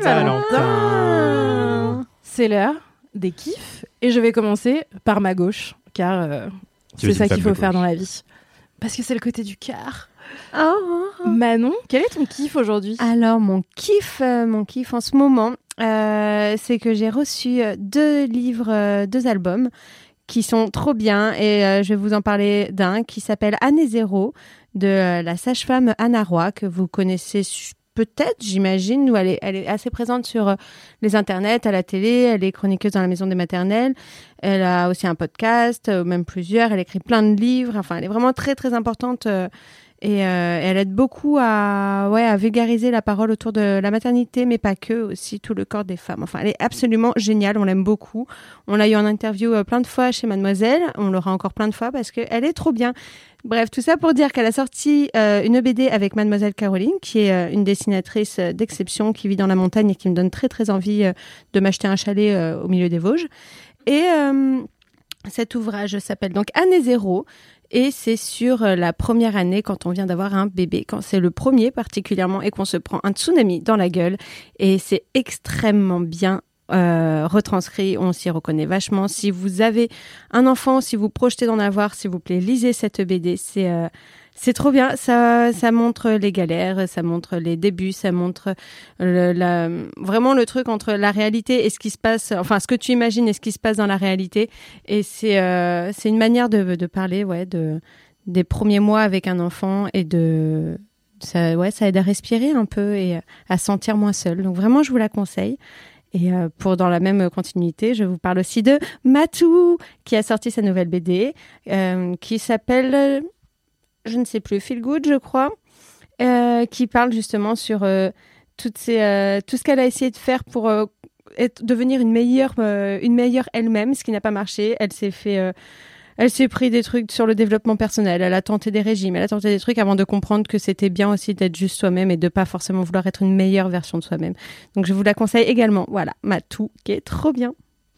Speaker 2: Valentin. C'est l'heure des kiffs et je vais commencer par ma gauche, car euh,
Speaker 6: Tu es
Speaker 2: c'est ça
Speaker 6: une
Speaker 2: qu'il
Speaker 6: femme
Speaker 2: faut
Speaker 6: de
Speaker 2: faire
Speaker 6: gauche.
Speaker 2: dans la vie. Parce que c'est le côté du cœur.
Speaker 7: Oh.
Speaker 2: Manon, quel est ton kiff aujourd'hui?
Speaker 7: Alors, mon kiff, euh, mon kiff en ce moment, euh, c'est que j'ai reçu euh, deux livres, euh, deux albums qui sont trop bien. Et euh, je vais vous en parler d'un qui s'appelle Année Zéro de euh, la sage-femme Anna Roy, que vous connaissez su- peut-être, j'imagine, où elle est, elle est assez présente sur euh, les internets, à la télé. Elle est chroniqueuse dans la maison des maternelles. Elle a aussi un podcast, euh, même plusieurs. Elle écrit plein de livres. Enfin, elle est vraiment très, très importante. Euh, Et euh, elle aide beaucoup à, ouais, à vulgariser la parole autour de la maternité, mais pas que, aussi tout le corps des femmes. Enfin, elle est absolument géniale, on l'aime beaucoup. On l'a eu en interview euh, plein de fois chez Mademoiselle, on l'aura encore plein de fois parce qu'elle est trop bien. Bref, tout ça pour dire qu'elle a sorti euh, une B D avec Mademoiselle Caroline, qui est euh, une dessinatrice euh, d'exception qui vit dans la montagne et qui me donne très très envie euh, de m'acheter un chalet euh, au milieu des Vosges. Et euh, cet ouvrage s'appelle donc Année Zéro. Et c'est sur la première année quand on vient d'avoir un bébé, quand c'est le premier particulièrement et qu'on se prend un tsunami dans la gueule. Et c'est extrêmement bien euh, retranscrit, on s'y reconnaît vachement. Si vous avez un enfant, si vous projetez d'en avoir, s'il vous plaît, lisez cette B D. C'est, euh, c'est trop bien, ça, ça montre les galères, ça montre les débuts, ça montre le, la, vraiment le truc entre la réalité et ce qui se passe, enfin ce que tu imagines et ce qui se passe dans la réalité. Et c'est, euh, c'est une manière de, de parler, ouais, de, des premiers mois avec un enfant et de, ça, ouais, ça aide à respirer un peu et à se sentir moins seul. Donc vraiment, je vous la conseille. Et euh, pour dans la même continuité, je vous parle aussi de Matou, qui a sorti sa nouvelle B D, euh, qui s'appelle, je ne sais plus, Feel Good, je crois, euh, qui parle justement sur euh, toutes ces, euh, tout ce qu'elle a essayé de faire pour euh, être, devenir une meilleure, euh, une meilleure elle-même, ce qui n'a pas marché. Elle s'est fait... Euh, Elle s'est pris des trucs sur le développement personnel, elle a tenté des régimes, elle a tenté des trucs avant de comprendre que c'était bien aussi d'être juste soi-même et de pas forcément vouloir être une meilleure version de soi-même. Donc je vous la conseille également. Voilà, Matou, qui est trop bien.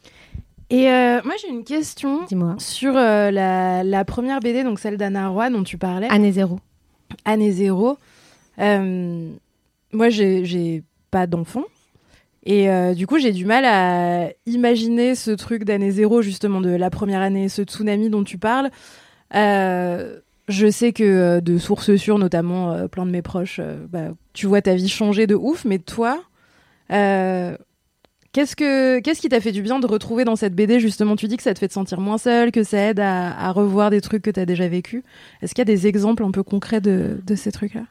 Speaker 2: Et euh, moi j'ai une question
Speaker 7: Dis-moi.
Speaker 2: sur euh, la, la première B D, donc celle d'Anna Roy dont tu parlais.
Speaker 7: Année Zéro.
Speaker 2: Année Zéro. Euh, moi j'ai, j'ai pas d'enfant. Et euh, du coup, j'ai du mal à imaginer ce truc d'année zéro, justement, de la première année, ce tsunami dont tu parles. Euh, je sais que euh, de sources sûres, notamment euh, plein de mes proches, euh, bah, tu vois ta vie changer de ouf. Mais toi, euh, qu'est-ce, que, qu'est-ce qui t'a fait du bien de retrouver dans cette B D, justement? Tu dis que ça te fait te sentir moins seule, que ça aide à, à revoir des trucs que t'as déjà vécu. Est-ce qu'il y a des exemples un peu concrets de, de ces trucs-là?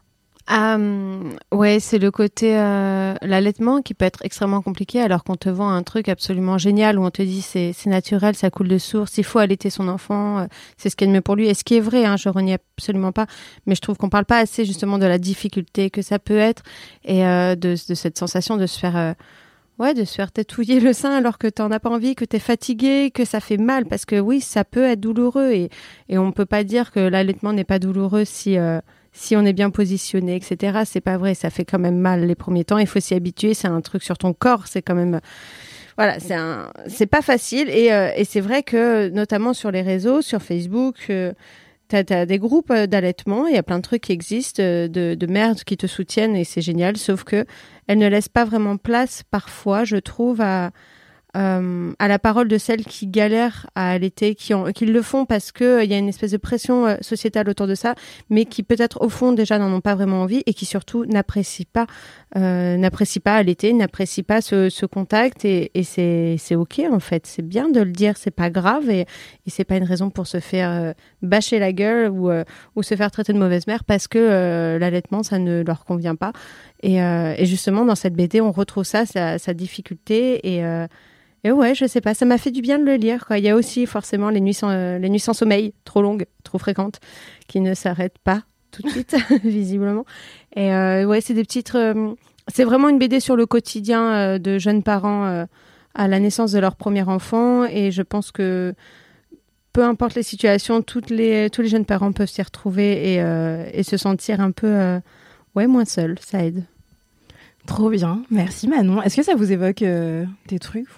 Speaker 7: Um, ouais, c'est le côté euh, l'allaitement qui peut être extrêmement compliqué alors qu'on te vend un truc absolument génial où on te dit c'est, c'est naturel, ça coule de source, il faut allaiter son enfant, euh, c'est ce qui est le mieux pour lui. Et ce qui est vrai, hein, je renie absolument pas, mais je trouve qu'on parle pas assez justement de la difficulté que ça peut être et euh, de, de cette sensation de se faire... Euh, Ouais, de se faire tétouiller le sein alors que t'en as pas envie, que t'es fatigué, que ça fait mal. Parce que oui, ça peut être douloureux et, et on peut pas dire que l'allaitement n'est pas douloureux si, euh, si on est bien positionné, et cetera. C'est pas vrai, ça fait quand même mal les premiers temps. Il faut s'y habituer, c'est un truc sur ton corps, c'est quand même... Voilà, c'est, un, c'est pas facile. Et, euh, et c'est vrai que, notamment sur les réseaux, sur Facebook... Euh, T'as, t'as des groupes d'allaitement, il y a plein de trucs qui existent, de, de mères qui te soutiennent et c'est génial, sauf que elles ne laissent pas vraiment place parfois, je trouve, à, euh, à la parole de celles qui galèrent à allaiter, qui, ont, qui le font parce qu'il euh, y a une espèce de pression euh, sociétale autour de ça, mais qui peut-être au fond déjà n'en ont pas vraiment envie et qui surtout n'apprécient pas, euh, n'apprécient pas allaiter, n'apprécient pas ce, ce contact et, et c'est, c'est ok en fait, c'est bien de le dire, c'est pas grave et, et c'est pas une raison pour se faire euh, bâcher la gueule ou, euh, ou se faire traiter de mauvaise mère parce que euh, l'allaitement ça ne leur convient pas. Et, euh, et justement dans cette B D on retrouve ça, sa, sa difficulté et euh, Et ouais, je sais pas, ça m'a fait du bien de le lire, quoi. Il y a aussi forcément les nuits sans, euh, les nuits sans sommeil, trop longues, trop fréquentes, qui ne s'arrêtent pas tout de suite, visiblement. Et euh, ouais, c'est des petites... Euh, c'est vraiment une B D sur le quotidien euh, de jeunes parents euh, à la naissance de leur premier enfant. Et je pense que peu importe les situations, toutes les, tous les jeunes parents peuvent s'y retrouver et, euh, et se sentir un peu euh, ouais, moins seuls. Ça aide.
Speaker 2: Trop bien. Merci Manon. Est-ce que ça vous évoque euh, des trucs, vous ?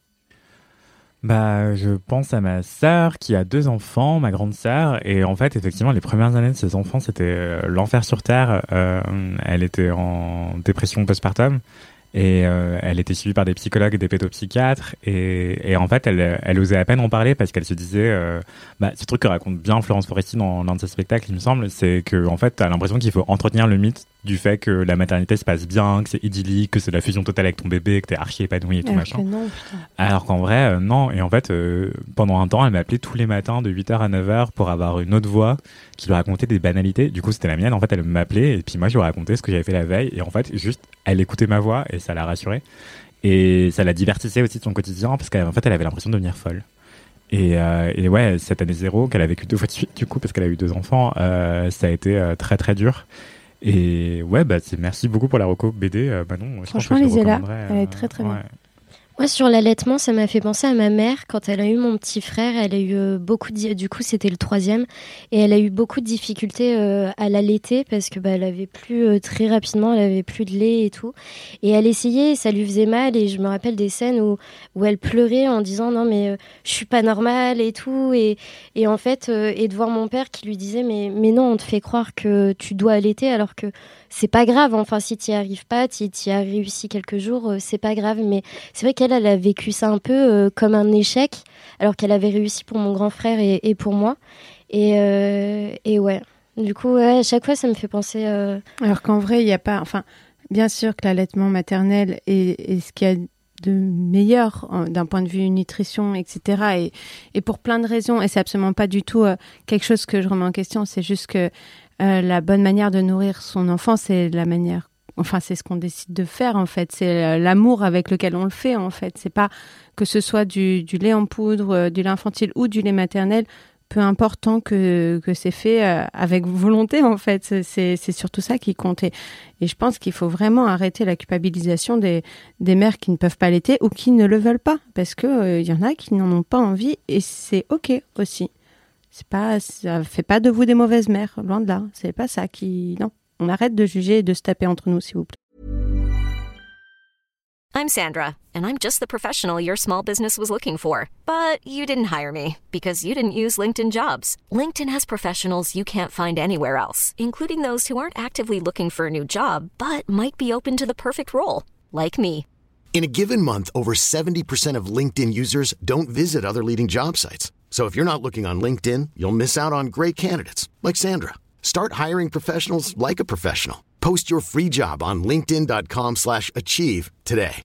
Speaker 6: Bah, je pense à ma sœur qui a deux enfants, ma grande sœur, et en fait, effectivement, les premières années de ses enfants, c'était euh, l'enfer sur terre. Euh, elle était en dépression postpartum et euh, elle était suivie par des psychologues et des pédopsychiatres et, et en fait, elle, elle osait à peine en parler parce qu'elle se disait, euh, bah, ce truc que raconte bien Florence Foresti dans l'un de ses spectacles, il me semble, c'est que en fait, t'as l'impression qu'il faut entretenir le mythe du fait que la maternité se passe bien, que c'est idyllique, que c'est la fusion totale avec ton bébé, que t'es archi épanoui et tout
Speaker 7: Alors
Speaker 6: machin.
Speaker 7: que non, putain.
Speaker 6: Alors qu'en vrai, euh, non. Et en fait, euh, pendant un temps, elle m'appelait tous les matins de huit heures à neuf heures pour avoir une autre voix qui lui racontait des banalités. Du coup, c'était la mienne. En fait, elle m'appelait et puis moi, je lui racontais ce que j'avais fait la veille. Et en fait, juste, elle écoutait ma voix et ça la rassurait. Et ça la divertissait aussi de son quotidien parce qu'en fait, elle avait l'impression de devenir folle. Et, euh, et ouais, cette année zéro, qu'elle a vécu deux fois de suite, du coup, parce qu'elle a eu deux enfants, euh, ça a été euh, très très dur. Et ouais, bah, c'est, merci beaucoup pour la reco B D, euh, Manon.
Speaker 7: Franchement, lisez-la, elle est très très
Speaker 6: ouais.
Speaker 7: bien.
Speaker 8: Moi, sur l'allaitement, ça m'a fait penser à ma mère. Quand elle a eu mon petit frère, elle a eu euh, beaucoup de... Du coup, c'était le troisième. Et elle a eu beaucoup de difficultés euh, à l'allaiter parce que bah, elle avait plus euh, très rapidement, elle avait plus de lait et tout. Et elle essayait, et ça lui faisait mal. Et je me rappelle des scènes où, où elle pleurait en disant non mais euh, je suis pas normale et tout. Et, et en fait, euh, et de voir mon père qui lui disait mais, mais non, on te fait croire que tu dois allaiter alors que c'est pas grave. Enfin, si t'y arrives pas, t'y, t'y as réussi quelques jours, euh, c'est pas grave. Mais c'est vrai qu'elle elle a vécu ça un peu euh, comme un échec, alors qu'elle avait réussi pour mon grand frère et, et pour moi. Et, euh, et ouais, du coup, ouais, à chaque fois, ça me fait penser... Euh...
Speaker 7: Alors qu'en vrai, il n'y a pas... Enfin, bien sûr que l'allaitement maternel est, est ce qu'il y a de meilleur euh, d'un point de vue nutrition, et cetera. Et, et pour plein de raisons. Et c'est absolument pas du tout euh, quelque chose que je remets en question. C'est juste que euh, la bonne manière de nourrir son enfant, c'est la manière... Enfin, c'est ce qu'on décide de faire, en fait. C'est l'amour avec lequel on le fait, en fait. C'est pas que ce soit du, du lait en poudre, du lait infantile ou du lait maternel, peu importe tant que, que c'est fait euh, avec volonté, en fait. C'est, c'est surtout ça qui compte. Et, et je pense qu'il faut vraiment arrêter la culpabilisation des, des mères qui ne peuvent pas allaiter ou qui ne le veulent pas. Parce qu'il euh, y en a qui n'en ont pas envie et c'est OK aussi. C'est pas, ça fait pas de vous des mauvaises mères, loin de là. C'est pas ça qui... Non. On arrête de juger et de se taper entre nous, s'il vous plaît.
Speaker 11: I'm Sandra, and I'm just the professional your small business was looking for. But you didn't hire me, because you didn't use LinkedIn Jobs. LinkedIn has professionals you can't find anywhere else, including those who aren't actively looking for a new job, but might be open to the perfect role, like me.
Speaker 1: In a given month, over seventy percent of LinkedIn users don't visit other leading job sites. So if you're not looking on LinkedIn, you'll miss out on great candidates, like Sandra. Start hiring professionals like a professional. Post your free job on linkedin.com slash achieve today.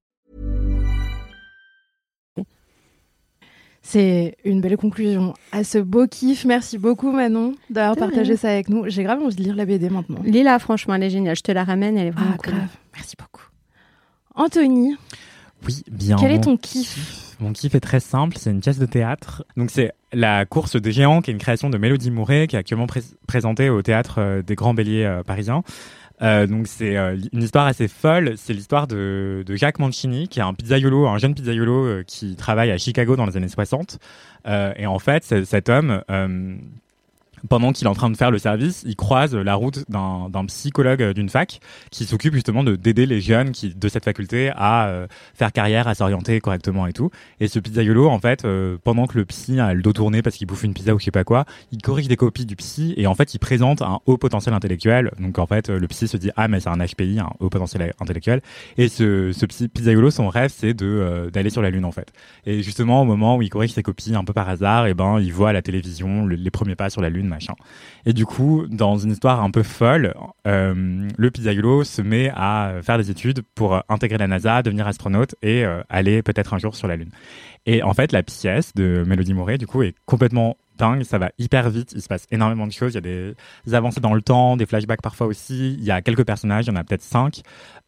Speaker 2: C'est une belle conclusion à ce beau kiff. Merci beaucoup Manon d'avoir
Speaker 7: De
Speaker 2: partagé
Speaker 7: rien.
Speaker 2: ça avec nous. J'ai grave envie de lire la B D maintenant.
Speaker 7: Lis-la, franchement, elle est géniale. Je te la ramène, elle est vraiment
Speaker 2: Ah,
Speaker 7: cool.
Speaker 2: grave. Merci beaucoup. Anthony,
Speaker 6: Oui, bien.
Speaker 2: quel est
Speaker 6: mon
Speaker 2: ton kiff ?
Speaker 6: Mon kiff est très simple, c'est une pièce de théâtre. Donc c'est La course des géants, qui est une création de Mélodie Mouret, qui est actuellement pré- présentée au théâtre euh, des Grands Béliers euh, parisiens. Euh, donc c'est euh, une histoire assez folle. C'est l'histoire de, de Jacques Mancini, qui est un pizzaiolo, un jeune pizzaiolo euh, qui travaille à Chicago dans les années soixante. Euh, et en fait, c- cet homme, euh, pendant qu'il est en train de faire le service, il croise la route d'un, d'un psychologue d'une fac qui s'occupe justement de, d'aider les jeunes qui, de cette faculté à euh, faire carrière, à s'orienter correctement et tout. Et ce pizzaiolo, en fait, euh, pendant que le psy a le dos tourné parce qu'il bouffe une pizza ou je sais pas quoi, il corrige des copies du psy et en fait, il présente un haut potentiel intellectuel. Donc en fait, le psy se dit « Ah, mais c'est un H P I, un haut potentiel intellectuel. » Et ce, ce psy, pizzaiolo, son rêve, c'est de euh, d'aller sur la Lune, en fait. Et justement, au moment où il corrige ses copies un peu par hasard, et ben, il voit à la télévision le, les premiers pas sur la Lune, machin. Et du coup, dans une histoire un peu folle, euh, le pizzaiolo se met à faire des études pour intégrer la NASA, devenir astronaute et euh, aller peut-être un jour sur la Lune. Et en fait, la pièce de Mélodie Mouré, du coup, est complètement dingue, ça va hyper vite, il se passe énormément de choses, il y a des, des avancées dans le temps, des flashbacks parfois aussi, il y a quelques personnages, il y en a peut-être cinq,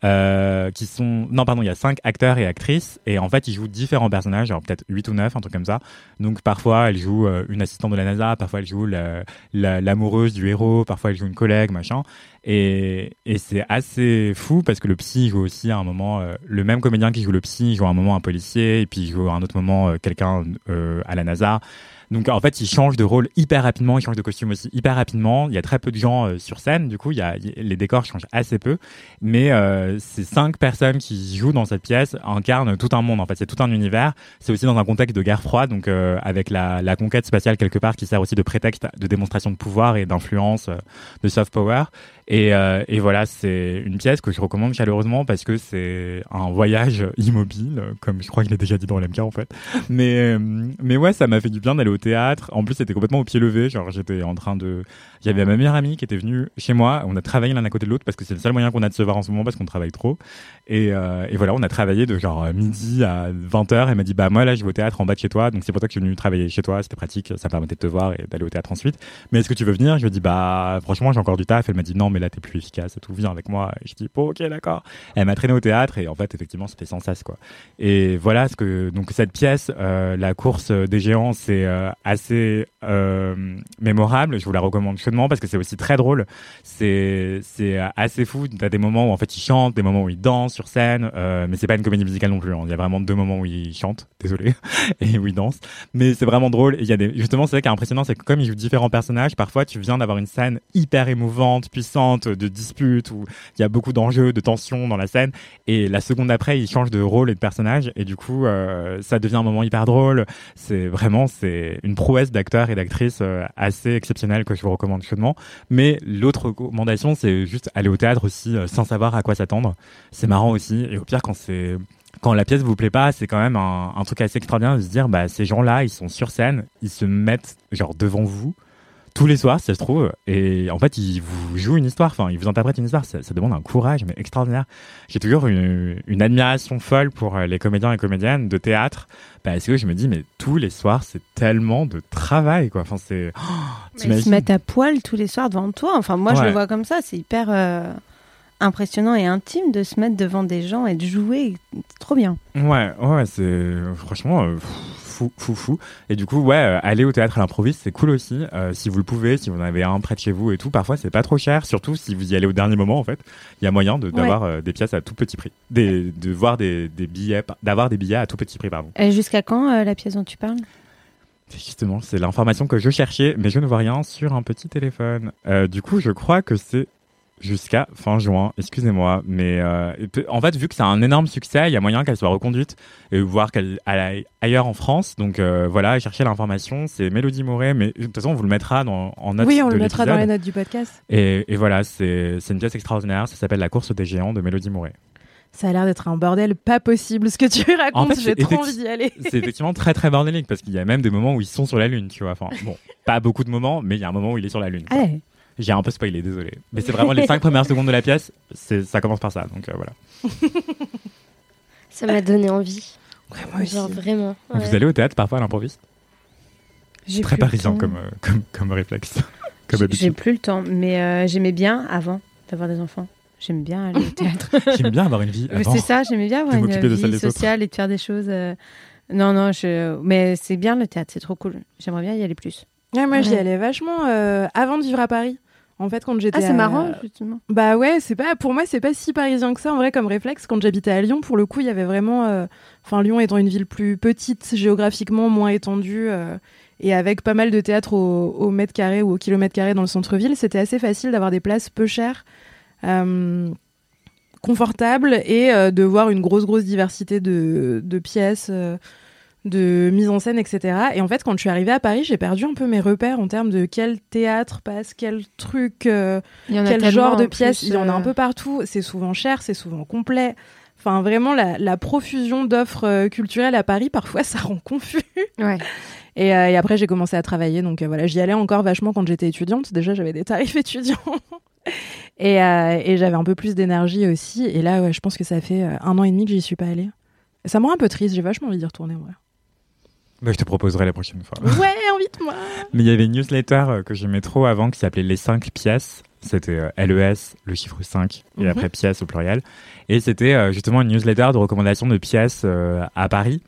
Speaker 6: euh, qui sont, non pardon, il y a cinq acteurs et actrices, et en fait ils jouent différents personnages, genre peut-être huit ou neuf, un truc comme ça, donc parfois elle joue euh, une assistante de la NASA, parfois elle joue la, la, l'amoureuse du héros, parfois elle joue une collègue, machin, et, et c'est assez fou parce que le psy joue aussi à un moment, euh, le même comédien qui joue le psy joue à un moment un policier, et puis il joue à un autre moment euh, quelqu'un euh, à la NASA. Donc en fait, il change de rôle hyper rapidement, il change de costume aussi hyper rapidement. Il y a très peu de gens euh, sur scène, du coup, il y a, y, les décors changent assez peu. Mais euh, ces cinq personnes qui jouent dans cette pièce incarnent tout un monde. En fait, c'est tout un univers. C'est aussi dans un contexte de guerre froide, donc euh, avec la, la conquête spatiale quelque part qui sert aussi de prétexte de démonstration de pouvoir et d'influence, euh, de soft power. Et, euh, et voilà, c'est une pièce que je recommande chaleureusement parce que c'est un voyage immobile, comme je crois qu'il est déjà dit dans l'M K en fait. Mais mais ouais, ça m'a fait du bien d'aller au théâtre. En plus, c'était complètement au pied levé. Genre, j'étais en train de... Il y avait ma meilleure amie qui était venue chez moi. On a travaillé l'un à côté de l'autre parce que c'est le seul moyen qu'on a de se voir en ce moment parce qu'on travaille trop. Et, euh, et voilà, on a travaillé de genre midi à vingt heures. Elle m'a dit, bah moi là, je vais au théâtre en bas de chez toi. Donc c'est pour ça que je suis venue travailler chez toi. C'était pratique. Ça me permettait de te voir et d'aller au théâtre ensuite. Mais est-ce que tu veux venir? Je lui ai dit, bah franchement, j'ai encore du taf. Elle m'a dit, non, mais là, t'es plus efficace et tout. Viens avec moi. Et je dis, bon, ok, d'accord. Elle m'a traîné au théâtre et en fait, effectivement, c'était sans cesse, quoi. Et voilà ce que, donc cette pièce, euh, la course des géants, c'est euh, assez euh, mémorable. Je vous la recommande chaudement parce que c'est aussi très drôle. C'est c'est assez fou. T'as des moments où en fait ils chantent, des moments où ils dansent sur scène, euh, mais c'est pas une comédie musicale non plus. Hein. Il y a vraiment deux moments où ils chantent, désolé, et où ils dansent. Mais c'est vraiment drôle. Et il y a des justement, c'est ça qui est impressionnant, c'est que comme ils jouent différents personnages, parfois tu viens d'avoir une scène hyper émouvante, puissante, de dispute où il y a beaucoup d'enjeux, de tensions dans la scène, et la seconde après ils changent de rôle et de personnage, et du coup euh, ça devient un moment hyper drôle. C'est vraiment c'est une prouesse d'acteurs et d'actrices euh, assez exceptionnelle que je vous recommande chaudement. Mais l'autre recommandation, c'est juste aller au théâtre aussi euh, sans savoir à quoi s'attendre. C'est marrant aussi. Et au pire, quand c'est quand la pièce vous plaît pas, c'est quand même un, un truc assez extraordinaire de se dire, bah ces gens-là, ils sont sur scène, ils se mettent genre devant vous tous les soirs, si ça se trouve, et en fait, ils vous jouent une histoire, enfin, ils vous interprètent une histoire. Ça, ça demande un courage, mais extraordinaire. J'ai toujours une, une admiration folle pour les comédiens et comédiennes de théâtre, parce que je me dis, mais tous les soirs, c'est tellement de travail, quoi. Enfin, c'est. Oh,
Speaker 7: ils se mettent à poil tous les soirs devant toi. Enfin, moi, ouais. Je le vois comme ça. C'est hyper euh, impressionnant et intime de se mettre devant des gens et de jouer. C'est trop bien.
Speaker 6: Ouais, ouais, c'est franchement. Euh, Fou, fou, fou. Et du coup, ouais, euh, aller au théâtre à l'improviste, c'est cool aussi. Euh, si vous le pouvez, si vous en avez un près de chez vous et tout, parfois c'est pas trop cher. Surtout si vous y allez au dernier moment, en fait, il y a moyen de, d'avoir ouais. euh, des pièces à tout petit prix, des, de voir des, des billets, d'avoir des billets à tout petit prix, pardon.
Speaker 7: Et jusqu'à quand euh, la pièce dont tu parles?
Speaker 6: Justement, c'est l'information que je cherchais, mais je ne vois rien sur un petit téléphone. Euh, du coup, je crois que c'est jusqu'à fin juin, excusez-moi, mais euh, en fait, vu que c'est un énorme succès, il y a moyen qu'elle soit reconduite et voir qu'elle aille ailleurs en France. Donc euh, voilà, cherchez l'information, c'est Mélodie Mouré, mais de toute façon, on vous le mettra dans, en notes.
Speaker 2: Oui, on
Speaker 6: de
Speaker 2: le mettra
Speaker 6: l'épisode.
Speaker 2: dans les notes du podcast.
Speaker 6: Et, et voilà, c'est, c'est une pièce extraordinaire, ça s'appelle La course des géants de Mélodie Mouré.
Speaker 2: Ça a l'air d'être un bordel pas possible ce que tu racontes, en fait, j'ai trop
Speaker 6: effecti-
Speaker 2: envie d'y aller.
Speaker 6: C'est effectivement très très bordélique parce qu'il y a même des moments où ils sont sur la Lune, tu vois. Enfin, bon, pas beaucoup de moments, mais il y a un moment où il est sur la Lune.
Speaker 7: Allez.
Speaker 6: J'ai un peu spoilé, désolé. Mais c'est vraiment les cinq premières secondes de la pièce, c'est, ça commence par ça, donc euh, voilà.
Speaker 8: Ça m'a donné envie.
Speaker 2: Ouais, moi aussi.
Speaker 8: Genre vraiment. Ouais.
Speaker 6: Vous allez au théâtre parfois à l'improviste?
Speaker 7: J'ai
Speaker 6: très parisien comme, euh, comme, comme réflexe. Comme
Speaker 7: j'ai, j'ai plus le temps, mais euh, j'aimais bien avant d'avoir des enfants. J'aime bien aller au théâtre.
Speaker 6: J'aime bien avoir une vie avant.
Speaker 7: C'est ça, j'aimais bien avoir une vie sociale et de faire des choses. Euh... Non, non, je... mais c'est bien le théâtre, c'est trop cool. J'aimerais bien y aller plus.
Speaker 2: Ouais, moi,
Speaker 7: ouais.
Speaker 2: j'y allais vachement euh, avant de vivre à Paris. En fait, quand j'étais
Speaker 7: ah, c'est
Speaker 2: à...
Speaker 7: marrant, justement.
Speaker 2: Bah ouais, c'est pas, pour moi, c'est pas si parisien que ça, en vrai, comme réflexe. Quand j'habitais à Lyon, pour le coup, il y avait vraiment... Enfin, euh... Lyon étant une ville plus petite, géographiquement moins étendue, euh... Et avec pas mal de théâtre au, au mètre carré ou au kilomètre carré dans le centre-ville, c'était assez facile d'avoir des places peu chères, euh, confortables, et euh, de voir une grosse, grosse diversité de, de pièces, euh, de mise en scène, et cetera. Et en fait, quand je suis arrivée à Paris, j'ai perdu un peu mes repères en termes de quel théâtre passe, quel truc, euh, quel genre de pièces. Il y en a un peu partout. C'est souvent cher, c'est souvent complet. Enfin, vraiment, la, la profusion d'offres euh, culturelles à Paris, parfois, ça rend confus.
Speaker 7: Ouais.
Speaker 2: Et, euh, et après, j'ai commencé à travailler. Donc euh, voilà, j'y allais encore vachement quand j'étais étudiante. Déjà, j'avais des tarifs étudiants. et, euh, et j'avais un peu plus d'énergie aussi. Et là, ouais, je pense que ça fait euh, un an et demi que j'y suis pas allée. Et ça me rend un peu triste. J'ai vachement envie d'y retourner, ouais.
Speaker 6: Bah, je te proposerai la prochaine fois.
Speaker 2: Ouais, invite-moi.
Speaker 6: Mais il y avait une newsletter euh, que j'aimais trop avant qui s'appelait Les cinq pièces. C'était euh, L E S, le chiffre cinq, et
Speaker 2: Mhm.
Speaker 6: après pièces au pluriel. Et c'était euh, justement une newsletter de recommandations de pièces euh, à Paris.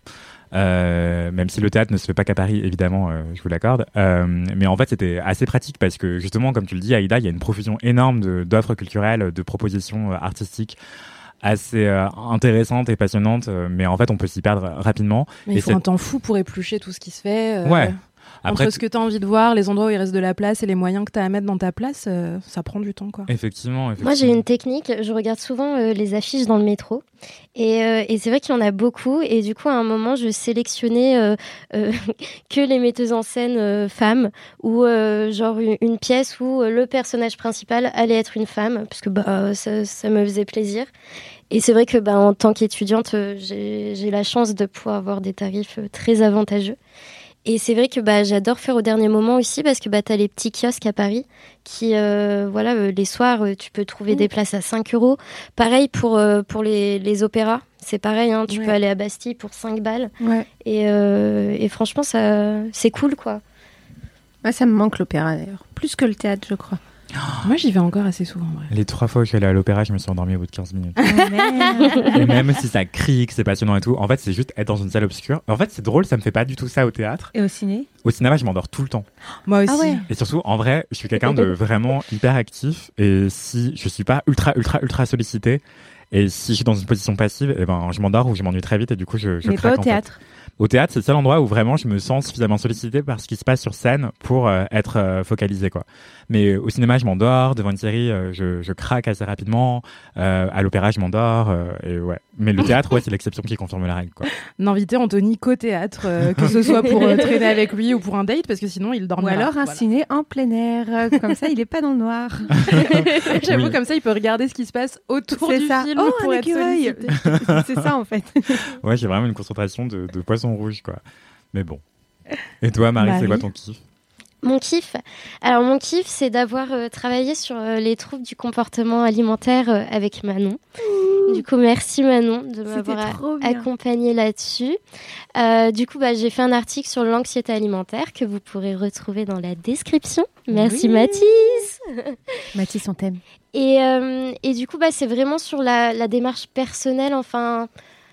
Speaker 6: Euh, même si le théâtre ne se fait pas qu'à Paris, évidemment, euh, je vous l'accorde. Euh, mais en fait, c'était assez pratique parce que justement, comme tu le dis, Aïda, il y a une profusion énorme de, d'offres culturelles, de propositions euh, artistiques assez euh, intéressantes et passionnantes. euh, mais en fait, on peut s'y perdre rapidement.
Speaker 2: Mais il
Speaker 6: Et
Speaker 2: faut
Speaker 6: c'est-
Speaker 2: un temps fou pour éplucher tout ce qui se fait. euh,
Speaker 6: Ouais. Après,
Speaker 2: Entre ce que tu as envie de voir, les endroits où il reste de la place et les moyens que tu as à mettre dans ta place, euh, ça prend du temps, quoi.
Speaker 6: effectivement, effectivement.
Speaker 8: Moi, j'ai une technique. Je regarde souvent euh, les affiches dans le métro. Et, euh, et c'est vrai qu'il y en a beaucoup. Et du coup, à un moment, je sélectionnais euh, euh, que les metteuses en scène euh, femmes, ou euh, genre une, une pièce où euh, le personnage principal allait être une femme, parce que bah, ça, ça me faisait plaisir. Et c'est vrai que bah, en tant qu'étudiante, euh, j'ai, j'ai la chance de pouvoir avoir des tarifs euh, très avantageux. Et c'est vrai que bah, j'adore faire au dernier moment aussi, parce que bah, tu as les petits kiosques à Paris qui, euh, voilà, euh, les soirs, euh, tu peux trouver des places à cinq euros. Pareil pour, euh, pour les, les opéras, c'est pareil, hein, tu
Speaker 7: Ouais.
Speaker 8: peux aller à Bastille pour cinq balles.
Speaker 7: Ouais.
Speaker 8: Et, euh, et franchement, ça, c'est cool, quoi.
Speaker 7: Ouais, ça me manque l'opéra d'ailleurs. Plus que le théâtre, je crois.
Speaker 2: Moi, j'y vais encore assez souvent, en vrai.
Speaker 6: Les trois fois où je suis allé à l'opéra, je me suis endormi au bout de quinze minutes.
Speaker 7: Oh, merde.
Speaker 6: Et même si ça crie, que c'est passionnant et tout, en fait, c'est juste être dans une salle obscure. En fait, c'est drôle, ça me fait pas du tout ça au théâtre.
Speaker 7: Et au ciné?
Speaker 6: Au cinéma, je m'endors tout le temps.
Speaker 2: Moi aussi.
Speaker 7: Ah ouais.
Speaker 6: Et surtout, en vrai, je suis quelqu'un de vraiment hyper actif. Et si je suis pas ultra, ultra, ultra sollicité, et si je suis dans une position passive, eh ben, je m'endors ou je m'ennuie très vite et du coup, je, je
Speaker 7: Mais
Speaker 6: craque.
Speaker 7: pas au
Speaker 6: en fait.
Speaker 7: théâtre.
Speaker 6: Au théâtre, c'est le seul endroit où vraiment je me sens suffisamment sollicité par ce qui se passe sur scène pour euh, être euh, focalisé, quoi. Mais au cinéma, je m'endors. Devant une série, euh, je, je craque assez rapidement. Euh, à l'opéra, je m'endors. Euh, et ouais. Mais le théâtre, ouais, c'est l'exception qui confirme la règle, quoi.
Speaker 2: D'inviter Anthony qu'au théâtre, euh, que ce soit pour euh, traîner avec lui ou pour un date, parce que sinon, il
Speaker 7: Ou
Speaker 2: dormira.
Speaker 7: alors un
Speaker 2: Voilà.
Speaker 7: ciné en plein air. euh, Comme ça, il est pas dans le noir.
Speaker 2: J'avoue,
Speaker 6: Oui.
Speaker 2: comme ça, il peut regarder ce qui se passe autour
Speaker 7: C'est
Speaker 2: du
Speaker 7: ça.
Speaker 2: film
Speaker 7: Oh,
Speaker 2: pour
Speaker 7: un
Speaker 2: être
Speaker 7: écureuil.
Speaker 2: sollicité.
Speaker 7: C'est ça, en fait.
Speaker 6: Ouais, j'ai vraiment une concentration de, de poisson rouge, quoi. Mais bon. Et toi, Marie,
Speaker 2: Marie
Speaker 6: c'est quoi ton kiff?
Speaker 8: Mon kiff, alors mon kiff, c'est d'avoir euh, travaillé sur euh, les troubles du comportement alimentaire euh, avec Manon. Du coup, merci Manon de m'avoir
Speaker 7: trop bien.
Speaker 8: accompagnée là-dessus. Euh, du coup, bah, j'ai fait un article sur l'anxiété alimentaire que vous pourrez retrouver dans la description. Merci
Speaker 7: Oui.
Speaker 8: Mathis.
Speaker 7: Mathis, on t'aime.
Speaker 8: Et, euh, et du coup, bah, c'est vraiment sur la, la démarche personnelle, enfin,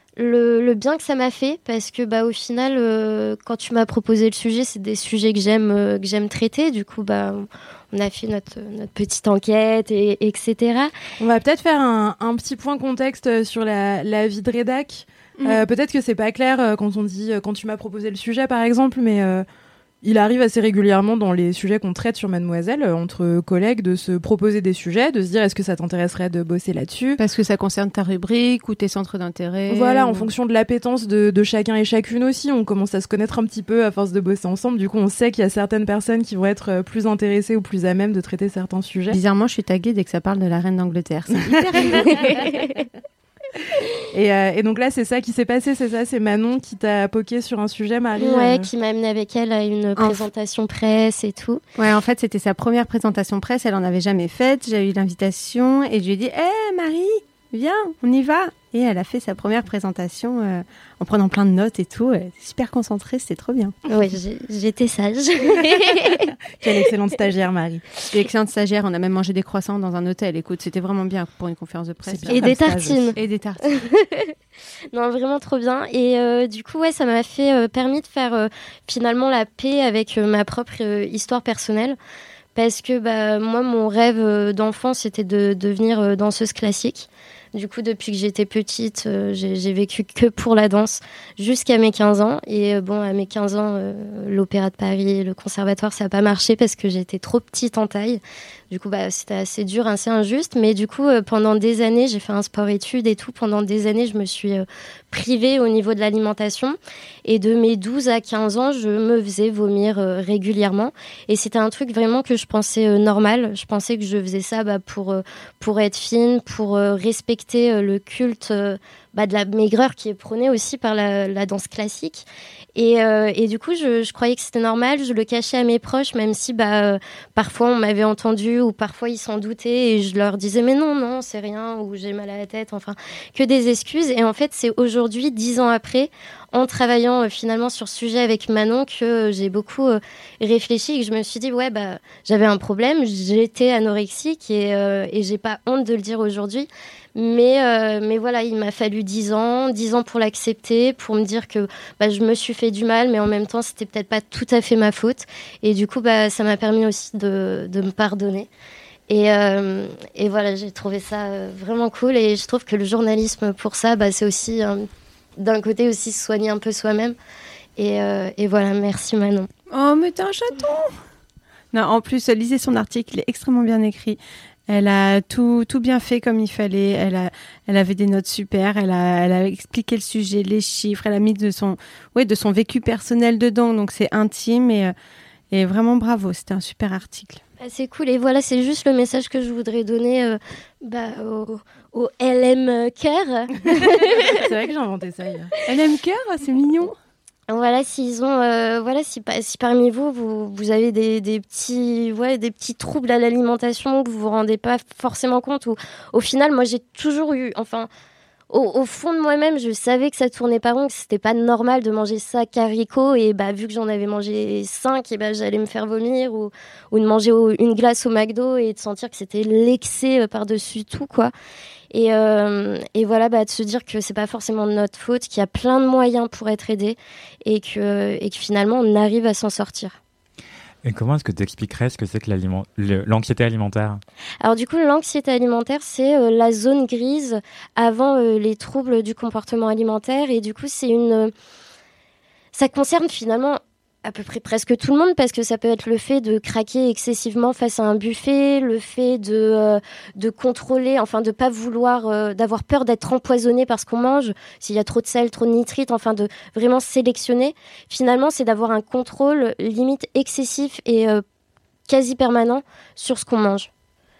Speaker 8: le, le bien que ça m'a fait, parce que bah, au final, euh, quand tu m'as proposé le sujet, c'est des sujets que j'aime euh, que j'aime traiter. Du coup, bah, on a fait notre, notre petite enquête, et, etc.
Speaker 2: On va peut-être faire un, un petit point contexte sur la, la vie de rédac. Euh, peut-être que c'est pas clair euh, quand on dit euh, quand tu m'as proposé le sujet, par exemple, mais euh, il arrive assez régulièrement dans les sujets qu'on traite sur Mademoiselle, euh, entre collègues, de se proposer des sujets, de se dire est-ce que ça t'intéresserait de bosser là-dessus.
Speaker 7: Parce que ça concerne ta rubrique ou tes centres d'intérêt.
Speaker 2: Voilà,
Speaker 7: ou-
Speaker 2: en fonction de l'appétence de, de chacun et chacune aussi, on commence à se connaître un petit peu à force de bosser ensemble. Du coup, on sait qu'il y a certaines personnes qui vont être euh, plus intéressées ou plus à même de traiter certains sujets.
Speaker 7: Bizarrement, je suis taguée dès que ça parle de la reine d'Angleterre. C'est hyper rigolo.
Speaker 2: Et, euh, et donc là, c'est ça qui s'est passé, c'est ça, c'est Manon qui t'a poké sur un sujet, Marie.
Speaker 8: Ouais,
Speaker 2: euh,
Speaker 8: qui m'a amené avec elle à une présentation presse et tout.
Speaker 7: Ouais, en fait, c'était sa première présentation presse. Elle en avait jamais faite. J'ai eu l'invitation et je lui ai dit Hé, Marie, viens, on y va. Et elle a fait sa première présentation euh, en prenant plein de notes et tout. Elle était super concentrée, c'était trop bien.
Speaker 8: Ouais, j'ai- j'étais sage.
Speaker 2: Quelle excellente stagiaire, Marie.
Speaker 7: C'était excellente stagiaire. On a même mangé des croissants dans un hôtel. Écoute, c'était vraiment bien pour une conférence de presse.
Speaker 2: C'est bien
Speaker 8: Et
Speaker 2: comme
Speaker 8: des
Speaker 2: stage
Speaker 8: tartines.
Speaker 2: aussi.
Speaker 7: Et des tartines.
Speaker 8: Non, vraiment trop bien. Et euh, du coup, ouais, ça m'a fait euh, permis de faire euh, finalement la paix avec euh, ma propre euh, histoire personnelle. Parce que bah, moi, mon rêve euh, d'enfant, c'était de devenir euh, danseuse classique. Du coup, depuis que j'étais petite, euh, j'ai, j'ai vécu que pour la danse jusqu'à mes quinze ans. Et euh, bon, à mes quinze ans, euh, l'Opéra de Paris, le conservatoire, ça n'a pas marché parce que j'étais trop petite en taille. Du coup, bah, c'était assez dur, assez injuste. Mais du coup, euh, pendant des années, j'ai fait un sport-études et tout. Pendant des années, je me suis euh, privée au niveau de l'alimentation. Et de mes douze à quinze ans, je me faisais vomir euh, régulièrement. Et c'était un truc vraiment que je pensais euh, normal. Je pensais que je faisais ça bah, pour, euh, pour être fine, pour euh, respecter euh, le culte euh, bah, de la maigreur qui est prôné aussi par la, la danse classique. Et, euh, et du coup, je, je croyais que c'était normal. Je le cachais à mes proches, même si bah, euh, parfois on m'avait entendu ou parfois ils s'en doutaient. Et je leur disais, mais non, non, c'est rien, ou j'ai mal à la tête, enfin, que des excuses. Et en fait, c'est aujourd'hui, dix ans après, en travaillant euh, finalement sur ce sujet avec Manon, que euh, j'ai beaucoup euh, réfléchi et que je me suis dit, ouais, bah, j'avais un problème, j'étais anorexique et, euh, et j'ai pas honte de le dire aujourd'hui. Mais, euh, mais voilà, il m'a fallu dix ans, dix ans pour l'accepter, pour me dire que bah, je me suis fait du mal, mais en même temps, c'était peut-être pas tout à fait ma faute. Et du coup, bah, ça m'a permis aussi de, de me pardonner. Et, euh, et voilà, j'ai trouvé ça euh, vraiment cool. Et je trouve que le journalisme, pour ça, bah, c'est aussi, euh, d'un côté, aussi se soigner un peu soi-même. Et, euh, et voilà, merci Manon.
Speaker 7: Oh, mais t'es un chaton! Non, en plus, lisez son article, il est extrêmement bien écrit. Elle a tout, tout bien fait comme il fallait. Elle a, elle avait des notes super. Elle a, elle a expliqué le sujet, les chiffres. Elle a mis de son, ouais, de son vécu personnel dedans. Donc c'est intime et, et vraiment bravo. C'était un super article.
Speaker 8: Bah, c'est cool. Et voilà, c'est juste le message que je voudrais donner euh, bah, au, au L M Care.
Speaker 2: C'est vrai que j'ai inventé ça hier.
Speaker 7: L M Care, c'est mignon.
Speaker 8: Voilà, s'ils ont, euh, voilà, si, si parmi vous, vous, vous avez des, des petits, ouais, des petits troubles à l'alimentation que vous vous rendez pas forcément compte, ou au final, moi, j'ai toujours eu, enfin, au, au fond de moi-même, je savais que ça tournait pas rond, que c'était pas normal de manger ça haricot, et bah, vu que j'en avais mangé cinq, et bah, j'allais me faire vomir, ou, ou de manger au, une glace au McDo et de sentir que c'était l'excès par-dessus tout, quoi. Et, euh, et voilà, bah, de se dire que c'est pas forcément de notre faute, qu'il y a plein de moyens pour être aidé et que, et que finalement on arrive à s'en sortir.
Speaker 6: Et comment est-ce que tu expliquerais ce que c'est que l'aliment... le- l'anxiété alimentaire?
Speaker 8: Alors du coup, l'anxiété alimentaire, c'est euh, la zone grise avant euh, les troubles du comportement alimentaire, et du coup, c'est une, euh, ça concerne finalement à peu près presque tout le monde, parce que ça peut être le fait de craquer excessivement face à un buffet, le fait de, euh, de contrôler, enfin de pas vouloir, euh, d'avoir peur d'être empoisonné par ce qu'on mange, s'il y a trop de sel, trop de nitrite, enfin de vraiment sélectionner. Finalement, c'est d'avoir un contrôle limite excessif et euh, quasi permanent sur ce qu'on mange.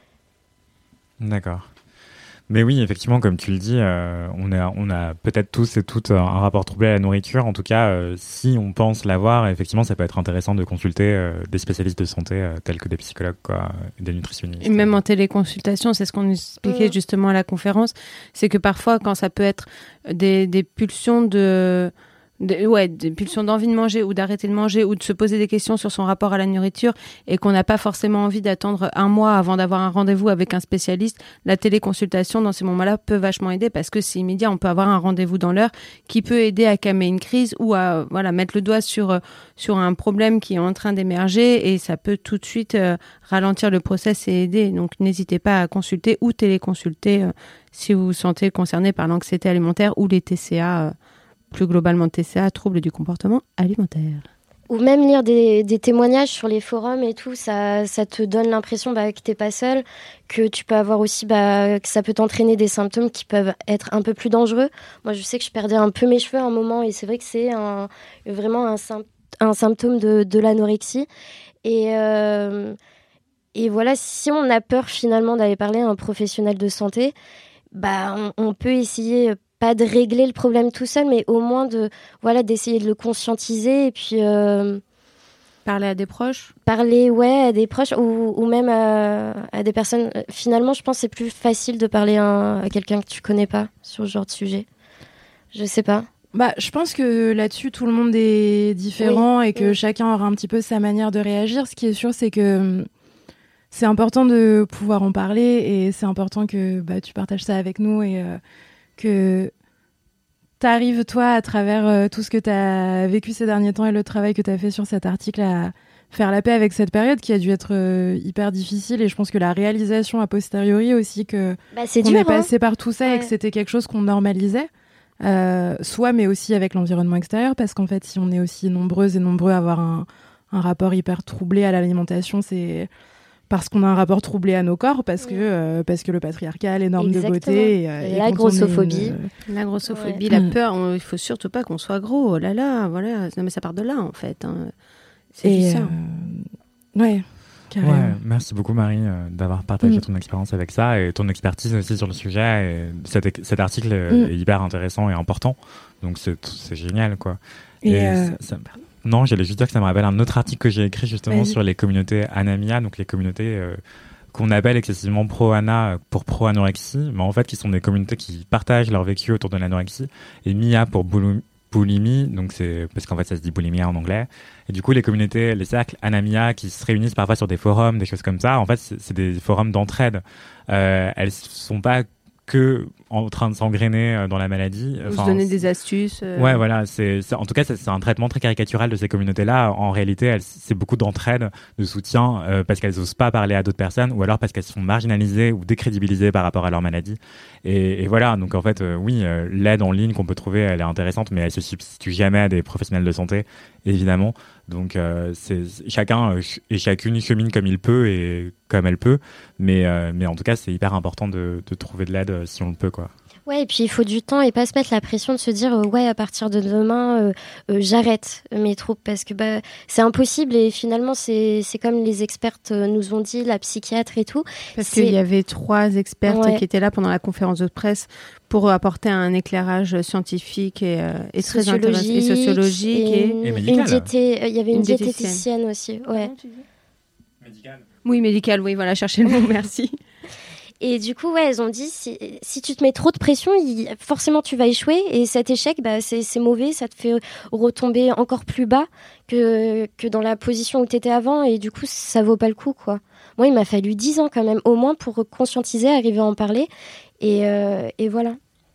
Speaker 6: D'accord. Mais oui, effectivement, comme tu le dis, euh, on a, on a peut-être tous et toutes un rapport troublé à la nourriture. En tout cas, euh, si on pense l'avoir, effectivement, ça peut être intéressant de consulter euh, des spécialistes de santé euh, tels que des psychologues, quoi, des nutritionnistes.
Speaker 7: Et même en téléconsultation, c'est ce qu'on expliquait mmh. justement à la conférence, c'est que parfois, quand ça peut être des, des pulsions de... De, ouais, des pulsions d'envie de manger ou d'arrêter de manger ou de se poser des questions sur son rapport à la nourriture et qu'on n'a pas forcément envie d'attendre un mois avant d'avoir un rendez-vous avec un spécialiste, la téléconsultation dans ces moments-là peut vachement aider parce que c'est immédiat, on peut avoir un rendez-vous dans l'heure qui peut aider à calmer une crise ou à voilà, mettre le doigt sur, sur un problème qui est en train d'émerger et ça peut tout de suite euh, ralentir le process et aider. Donc n'hésitez pas à consulter ou téléconsulter euh, si vous vous sentez concerné par l'anxiété alimentaire ou les T C A euh, plus globalement T C A, troubles du comportement alimentaire.
Speaker 8: Ou même lire des, des témoignages sur les forums et tout, ça, ça te donne l'impression bah, que t'es pas seul, que tu peux avoir aussi, bah, que ça peut t'entraîner des symptômes qui peuvent être un peu plus dangereux. Moi, je sais que je perdais un peu mes cheveux à un moment et c'est vrai que c'est un, vraiment un, un symptôme de, de l'anorexie. Et, euh, et voilà, si on a peur finalement d'aller parler à un professionnel de santé, bah, on, on peut essayer pas de régler le problème tout seul, mais au moins de voilà d'essayer de le conscientiser et puis euh,
Speaker 7: parler à des proches.
Speaker 8: Parler ouais à des proches ou, ou même à, à des personnes. Finalement, je pense que c'est plus facile de parler à, à quelqu'un que tu connais pas sur ce genre de sujet. Je sais pas.
Speaker 2: Bah, je pense que là-dessus, tout le monde est différent oui. et que oui. chacun aura un petit peu sa manière de réagir. Ce qui est sûr, c'est que c'est important de pouvoir en parler et c'est important que bah, tu partages ça avec nous et euh, que t'arrives, toi, à travers euh, tout ce que t'as vécu ces derniers temps et le travail que t'as fait sur cet article, à faire la paix avec cette période qui a dû être euh, hyper difficile. Et je pense que la réalisation a posteriori aussi que
Speaker 8: bah, c'est
Speaker 2: qu'on
Speaker 8: dur,
Speaker 2: est passé
Speaker 8: hein.
Speaker 2: par tout ça
Speaker 8: Ouais.
Speaker 2: et que c'était quelque chose qu'on normalisait. Euh, soit, mais aussi avec l'environnement extérieur, parce qu'en fait, si on est aussi nombreuses et nombreux à avoir un, un rapport hyper troublé à l'alimentation, c'est parce qu'on a un rapport troublé à nos corps, parce que, euh, parce que le patriarcat, les normes
Speaker 8: Exactement.
Speaker 2: de beauté... Et, euh,
Speaker 8: Et
Speaker 2: et
Speaker 8: la
Speaker 2: quand on est
Speaker 8: grossophobie.
Speaker 2: une-
Speaker 7: La grossophobie,
Speaker 2: Ouais.
Speaker 7: la
Speaker 2: Mm.
Speaker 7: peur, on- il faut surtout pas qu'on soit gros. Oh là là, voilà. Non mais ça part de là en fait. hein. C'est
Speaker 2: Et,
Speaker 7: juste ça.
Speaker 2: euh, ouais, carrément.
Speaker 6: Ouais, merci beaucoup Marie euh, d'avoir partagé
Speaker 2: Mm.
Speaker 6: ton expérience avec ça et ton expertise aussi sur le sujet. Et cet, cet article
Speaker 2: Mm.
Speaker 6: est hyper intéressant et important, donc c'est, c'est génial quoi.
Speaker 2: Et,
Speaker 6: Et
Speaker 2: euh,
Speaker 6: ça- ça me- non, j'allais juste dire que ça me rappelle un autre article que j'ai écrit justement
Speaker 2: Vas-y.
Speaker 6: sur les communautés Anamia, donc les communautés euh, qu'on appelle excessivement pro-Ana pour pro-anorexie, mais en fait qui sont des communautés qui partagent leur vécu autour de l'anorexie, et Mia pour boulou- boulimie, donc c'est parce qu'en fait ça se dit boulimia en anglais. Et du coup les communautés, les cercles Anamia qui se réunissent parfois sur des forums, des choses comme ça, en fait c'est, c'est des forums d'entraide. Euh, elles sont pas que en train de s'engrainer euh, dans la maladie.
Speaker 7: Vous
Speaker 6: Enfin,
Speaker 7: donner des astuces. euh,
Speaker 6: Ouais, voilà. C'est, c'est- en tout cas, c'est, c'est un traitement très caricatural de ces communautés-là. En réalité, elles, c'est beaucoup d'entraide, de soutien, euh, parce qu'elles n'osent pas parler à d'autres personnes, ou alors parce qu'elles sont marginalisées ou décrédibilisées par rapport à leur maladie. Et, et voilà. Donc en fait, euh, oui, euh, l'aide en ligne qu'on peut trouver, elle est intéressante, mais elle se substitue jamais à des professionnels de santé, évidemment. Donc euh, c'est chacun euh, ch- et chacune chemine comme il peut et comme elle peut. Mais euh, mais en tout cas, c'est hyper important de, de trouver de l'aide euh, si on le peut, quoi.
Speaker 8: Ouais, et puis il faut du temps et pas se mettre la pression de se dire euh, ouais, à partir de demain, euh, euh, j'arrête mes troubles parce que bah, c'est impossible et finalement, c'est, c'est comme les expertes euh, nous ont dit, la psychiatre et tout.
Speaker 7: Parce
Speaker 8: C'est-
Speaker 7: qu'il y avait trois expertes
Speaker 8: Ouais.
Speaker 7: qui étaient là pendant la conférence de presse pour apporter un éclairage scientifique et, euh, et très intéressant et sociologique.
Speaker 8: et
Speaker 7: Et...
Speaker 8: une,
Speaker 6: Et médical.
Speaker 8: une diété- euh, il y avait une,
Speaker 7: Une
Speaker 8: diététicienne aussi. Ouais.
Speaker 7: Oui, médical, oui, voilà, cherchez le mot, merci.
Speaker 8: Et du coup, ouais, elles ont dit, si, si tu te mets trop de pression, il- forcément tu vas échouer. Et cet échec, bah, c'est, c'est mauvais, ça te fait retomber encore plus bas que, que dans la position où tu étais avant. Et du coup, ça vaut pas le coup, quoi. Moi, il m'a fallu dix ans quand même, au moins pour conscientiser, arriver à en parler. Et, euh, et voilà.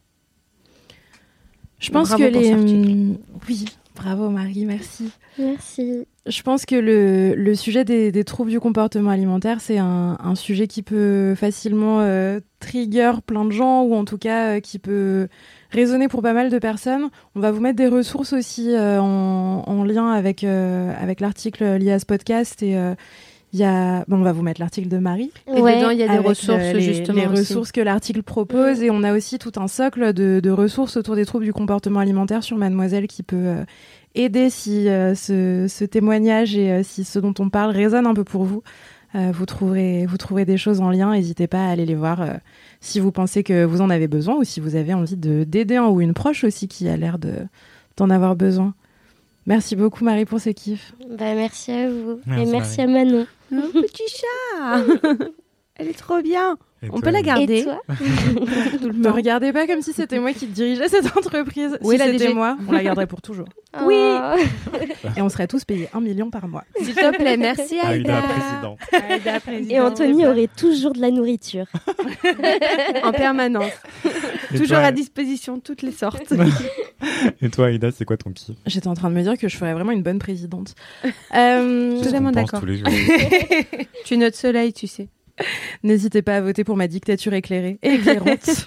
Speaker 2: Je pense
Speaker 7: Bravo
Speaker 2: que
Speaker 7: pour
Speaker 2: les...
Speaker 7: cet article.
Speaker 2: hum, Oui, bravo Marie, merci.
Speaker 8: Merci.
Speaker 2: Je pense que le, le sujet des, des troubles du comportement alimentaire, c'est un, un sujet qui peut facilement euh, trigger plein de gens, ou en tout cas euh, qui peut résonner pour pas mal de personnes. On va vous mettre des ressources aussi euh, en, en lien avec, euh, avec l'article lié à ce podcast. Et euh, il y a... bon, on va vous mettre l'article de Marie.
Speaker 7: Et
Speaker 8: Ouais,
Speaker 7: dedans, il y a des
Speaker 2: avec,
Speaker 7: ressources,
Speaker 2: euh, les,
Speaker 7: justement.
Speaker 2: les
Speaker 7: aussi.
Speaker 2: ressources que l'article propose, et on a aussi tout un socle de, de ressources autour des troubles du comportement alimentaire sur Mademoiselle qui peut euh, aider si euh, ce, ce témoignage et euh, si ce dont on parle résonne un peu pour vous. Euh, vous trouverez, vous trouverez des choses en lien, n'hésitez pas à aller les voir euh, si vous pensez que vous en avez besoin, ou si vous avez envie de, d'aider un ou une proche aussi qui a l'air de, d'en avoir besoin. Merci beaucoup Marie pour ce kiff.
Speaker 8: Bah, merci à vous.
Speaker 6: Merci,
Speaker 8: et merci
Speaker 6: Marie.
Speaker 8: à Manon.
Speaker 7: Un petit chat. Elle est trop bien.
Speaker 6: Et
Speaker 7: On
Speaker 6: toi,
Speaker 7: peut la
Speaker 6: Ellie
Speaker 7: garder.
Speaker 8: Et toi?
Speaker 2: Ne regardez pas comme si c'était moi qui dirigeais cette entreprise.
Speaker 7: Oui,
Speaker 2: si
Speaker 7: la
Speaker 2: c'était
Speaker 7: D G.
Speaker 2: moi, on la garderait pour toujours.
Speaker 7: Oui.
Speaker 8: Oh.
Speaker 2: Et on serait tous payés un million par mois.
Speaker 7: S'il te plaît, merci
Speaker 6: Aïda,
Speaker 7: Aïda.
Speaker 6: présidente.
Speaker 7: Aïda, présidente.
Speaker 8: Et Anthony aurait toujours de la nourriture.
Speaker 7: En permanence.
Speaker 6: Et
Speaker 7: Toujours
Speaker 6: toi,
Speaker 7: à disposition, toutes les sortes.
Speaker 6: Et toi, Aïda, c'est quoi ton kiff?
Speaker 2: J'étais en train de me dire que je ferais vraiment une bonne présidente. Euh,
Speaker 7: Tout à
Speaker 6: On
Speaker 7: fait
Speaker 6: pense
Speaker 7: d'accord.
Speaker 6: tous les jours.
Speaker 7: Tu es notre soleil, tu sais.
Speaker 2: N'hésitez pas à voter pour ma dictature éclairée et éclairante.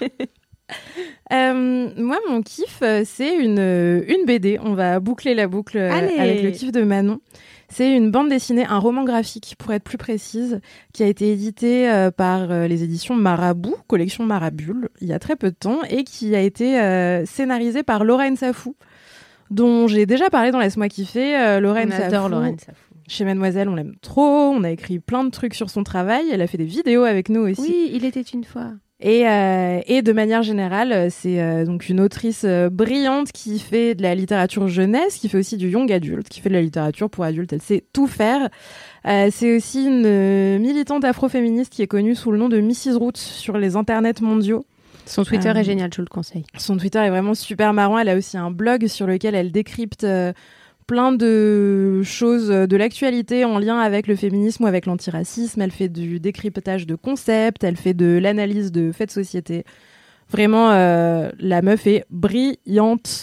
Speaker 2: Euh, moi, mon kiff, euh, c'est une, euh, une B D. On va boucler la boucle euh,
Speaker 7: Allez.
Speaker 2: avec le kiff de Manon. C'est une bande dessinée, un roman graphique, pour être plus précise, qui a été édité euh, par euh, les éditions Marabout, collection Marabule, il y a très peu de temps, et qui a été euh, scénarisé par Lorraine Safou, dont j'ai déjà parlé dans Laisse-moi kiffer. Euh, Lorraine
Speaker 7: On adore
Speaker 2: Safou,
Speaker 7: Lorraine Safou.
Speaker 2: Chez Mademoiselle, on l'aime trop. On a écrit plein de trucs sur son travail. Elle a fait des vidéos avec nous aussi.
Speaker 7: Oui, il était une fois.
Speaker 2: Et, euh, et de manière générale, euh, c'est euh, donc une autrice euh, brillante qui fait de la littérature jeunesse, qui fait aussi du young adulte, qui fait de la littérature pour adultes. Elle sait tout faire. Euh, c'est aussi une euh, militante afroféministe qui est connue sous le nom de Missus Roots sur les internets mondiaux.
Speaker 7: Son Twitter
Speaker 2: Euh,
Speaker 7: est génial, je vous le conseille.
Speaker 2: Son Twitter est vraiment super marrant. Elle a aussi un blog sur lequel elle décrypte euh, plein de choses de l'actualité en lien avec le féminisme ou avec l'antiracisme. Elle fait du décryptage de concepts, elle fait de l'analyse de faits de société. Vraiment, euh, la meuf est brillante.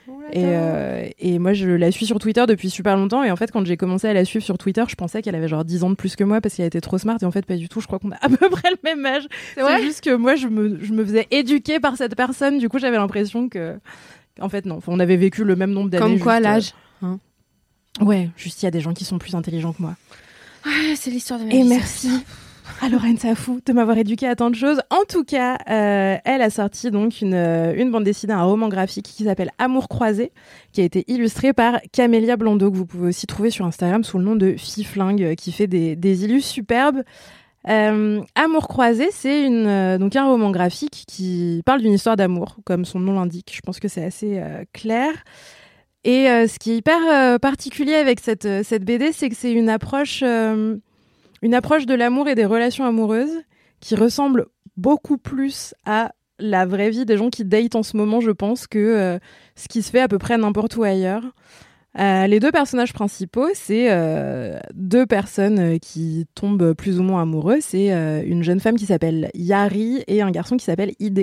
Speaker 2: Et, euh, et moi, je la suis sur Twitter depuis super longtemps. Et en fait, quand j'ai commencé à la suivre sur Twitter, je pensais qu'elle avait genre dix ans de plus que moi parce qu'elle était trop smart. Et en fait, pas du tout. Je crois qu'on a à peu près le même âge. C'est, c'est juste que moi, je me, je me faisais éduquer par cette personne. Du coup, j'avais l'impression que... En fait, non. Enfin, on avait vécu le même nombre d'années.
Speaker 7: Comme quoi,
Speaker 2: juste,
Speaker 7: l'âge
Speaker 2: euh... hein. Ouais, juste il y a des gens qui sont plus intelligents que moi.
Speaker 7: Ah, c'est l'histoire de ma
Speaker 2: et
Speaker 7: vie.
Speaker 2: Et merci à Lorraine Safou de m'avoir éduquée à tant de choses. En tout cas, euh, elle a sorti donc une, une bande dessinée, un roman graphique qui s'appelle Amour croisé, qui a été illustré par Camélia Blondeau, que vous pouvez aussi trouver sur Instagram sous le nom de Fiflingue, qui fait des, des illus superbes. Euh, Amour croisé, c'est une, euh, donc un roman graphique qui parle d'une histoire d'amour, comme son nom l'indique. Je pense que c'est assez euh, clair. Et euh, ce qui est hyper euh, particulier avec cette, euh, cette B D, c'est que c'est une approche... Euh, Une approche de l'amour et des relations amoureuses qui ressemble beaucoup plus à la vraie vie des gens qui datent en ce moment, je pense, que euh, ce qui se fait à peu près n'importe où ailleurs. Euh, les deux personnages principaux, c'est euh, deux personnes qui tombent plus ou moins amoureux. C'est euh, une jeune femme qui s'appelle Yari et un garçon qui s'appelle Ide.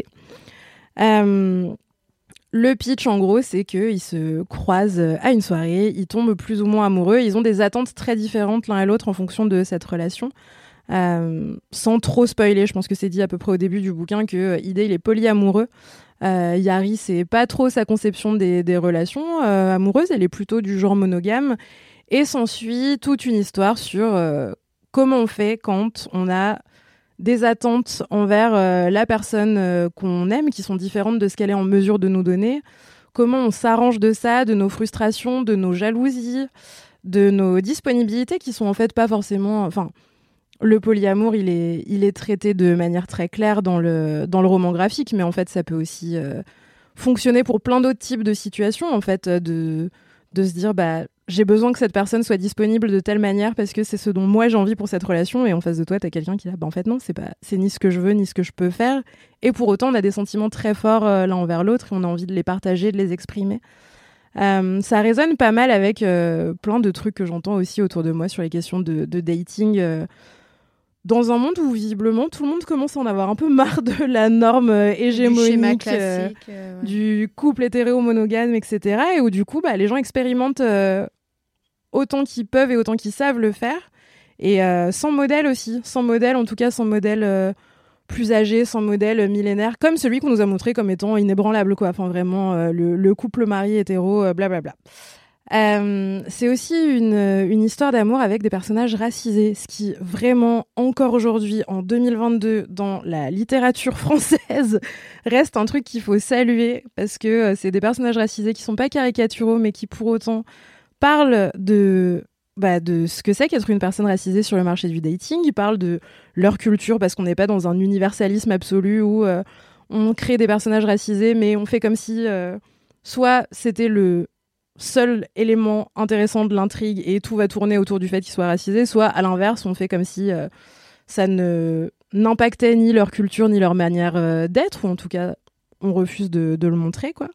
Speaker 2: Euh, Le pitch, en gros, c'est qu'ils se croisent à une soirée, ils tombent plus ou moins amoureux, ils ont des attentes très différentes l'un et l'autre en fonction de cette relation. Euh, sans trop spoiler, je pense que c'est dit à peu près au début du bouquin que euh, Ide, il est polyamoureux. Euh, Yari, c'est pas trop sa conception des, des relations euh, amoureuses, elle est plutôt du genre monogame. Et s'ensuit toute une histoire sur euh, comment on fait quand on a des attentes envers euh, la personne euh, qu'on aime, qui sont différentes de ce qu'elle est en mesure de nous donner. Comment on s'arrange de ça, de nos frustrations, de nos jalousies, de nos disponibilités qui sont en fait pas forcément... Enfin, le polyamour, il est, il est traité de manière très claire dans le, dans le roman graphique, mais en fait, ça peut aussi euh, fonctionner pour plein d'autres types de situations, en fait, de, de se dire... bah j'ai besoin que cette personne soit disponible de telle manière parce que c'est ce dont moi j'ai envie pour cette relation, et en face de toi t'as quelqu'un qui est là, bah en fait non, c'est pas, c'est ni ce que je veux ni ce que je peux faire, et pour autant on a des sentiments très forts euh, l'un envers l'autre et on a envie de les partager, de les exprimer. Euh, ça résonne pas mal avec euh, plein de trucs que j'entends aussi autour de moi sur les questions de, de dating euh, dans un monde où visiblement tout le monde commence à en avoir un peu marre de la norme euh, hégémonique,
Speaker 7: du schéma
Speaker 2: classique, euh,
Speaker 7: euh, ouais.
Speaker 2: du couple hétéro-monogame, et cetera. Et où du coup bah, les gens expérimentent euh, autant qu'ils peuvent et autant qu'ils savent le faire, et euh, sans modèle aussi, sans modèle, en tout cas sans modèle euh, plus âgé, sans modèle euh, millénaire, comme celui qu'on nous a montré comme étant inébranlable, quoi. Enfin vraiment, euh, le, le couple marié hétéro, euh, blablabla. Euh, c'est aussi une, une histoire d'amour avec des personnages racisés, ce qui vraiment, encore aujourd'hui, en deux mille vingt-deux, dans la littérature française, reste un truc qu'il faut saluer, parce que euh, c'est des personnages racisés qui sont pas caricaturaux, mais qui pour autant parlent de, bah, de ce que c'est qu'être une personne racisée sur le marché du dating. Ils parlent de leur culture, parce qu'on n'est pas dans un universalisme absolu où euh, on crée des personnages racisés, mais on fait comme si euh, soit c'était le seul élément intéressant de l'intrigue et tout va tourner autour du fait qu'ils soient racisés, soit à l'inverse, on fait comme si euh, ça ne n'impactait ni leur culture ni leur manière euh, d'être, ou en tout cas on refuse de, de le montrer, quoi.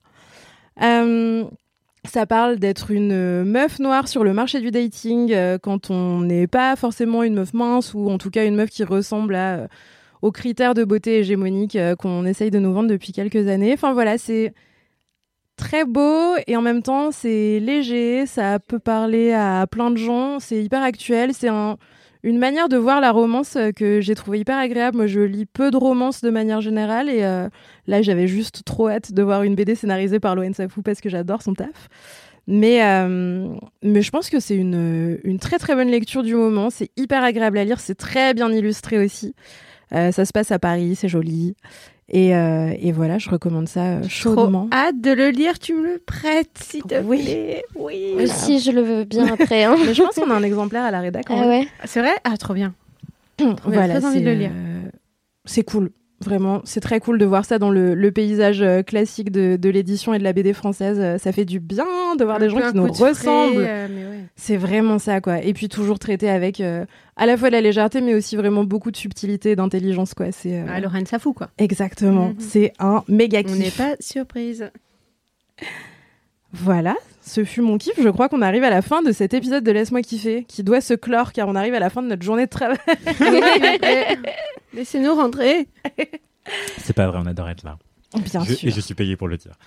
Speaker 2: Euh, Ça parle d'être une meuf noire sur le marché du dating euh, quand on n'est pas forcément une meuf mince, ou en tout cas une meuf qui ressemble à, euh, aux critères de beauté hégémoniques euh, qu'on essaye de nous vendre depuis quelques années. Enfin voilà, c'est très beau et en même temps c'est léger, ça peut parler à plein de gens, c'est hyper actuel, c'est un, une manière de voir la romance que j'ai trouvé hyper agréable. Moi je lis peu de romances de manière générale, et euh, là j'avais juste trop hâte de voir une B D scénarisée par Lorraine Safou parce que j'adore son taf. Mais, euh, mais je pense que c'est une, une très très bonne lecture du moment, c'est hyper agréable à lire, c'est très bien illustré aussi. Euh, ça se passe à Paris, c'est joli. Et, euh, et voilà, je recommande ça euh, chaudement.
Speaker 7: Trop hâte de le lire, tu me le prêtes, s'il te
Speaker 2: Oui.
Speaker 7: plaît. Oui.
Speaker 8: Aussi, je le veux bien après. Hein.
Speaker 2: Mais je pense qu'on a un exemplaire à la rédac.
Speaker 8: Ah ouais.
Speaker 7: C'est vrai ? Ah, trop bien.
Speaker 2: Voilà,
Speaker 7: très envie
Speaker 2: c'est,
Speaker 7: de le lire.
Speaker 2: euh, c'est cool. Vraiment, c'est très cool de voir ça dans le, le paysage euh, classique de, de l'édition et de la B D française. Euh, ça fait du bien de voir
Speaker 7: Un
Speaker 2: des gens
Speaker 7: peu un
Speaker 2: qui nous
Speaker 7: coup de frais,
Speaker 2: ressemblent.
Speaker 7: euh, mais ouais.
Speaker 2: C'est vraiment ça, quoi. Et puis toujours traité avec euh, à la fois de la légèreté, mais aussi vraiment beaucoup de subtilité et d'intelligence, quoi. C'est, euh...
Speaker 7: Ah, Lorraine Safou, quoi.
Speaker 2: Exactement.
Speaker 7: Mm-hmm.
Speaker 2: C'est un méga
Speaker 7: On
Speaker 2: kiff.
Speaker 7: n'est pas surprise.
Speaker 2: Voilà, ce fut mon kiff. Je crois qu'on arrive à la fin de cet épisode de Laisse-moi kiffer, qui doit se clore car on arrive à la fin de notre journée de travail.
Speaker 7: Laissez-nous rentrer.
Speaker 6: C'est pas vrai, on adore être là.
Speaker 2: Bien
Speaker 6: je,
Speaker 2: sûr.
Speaker 6: Et je suis payé pour le dire.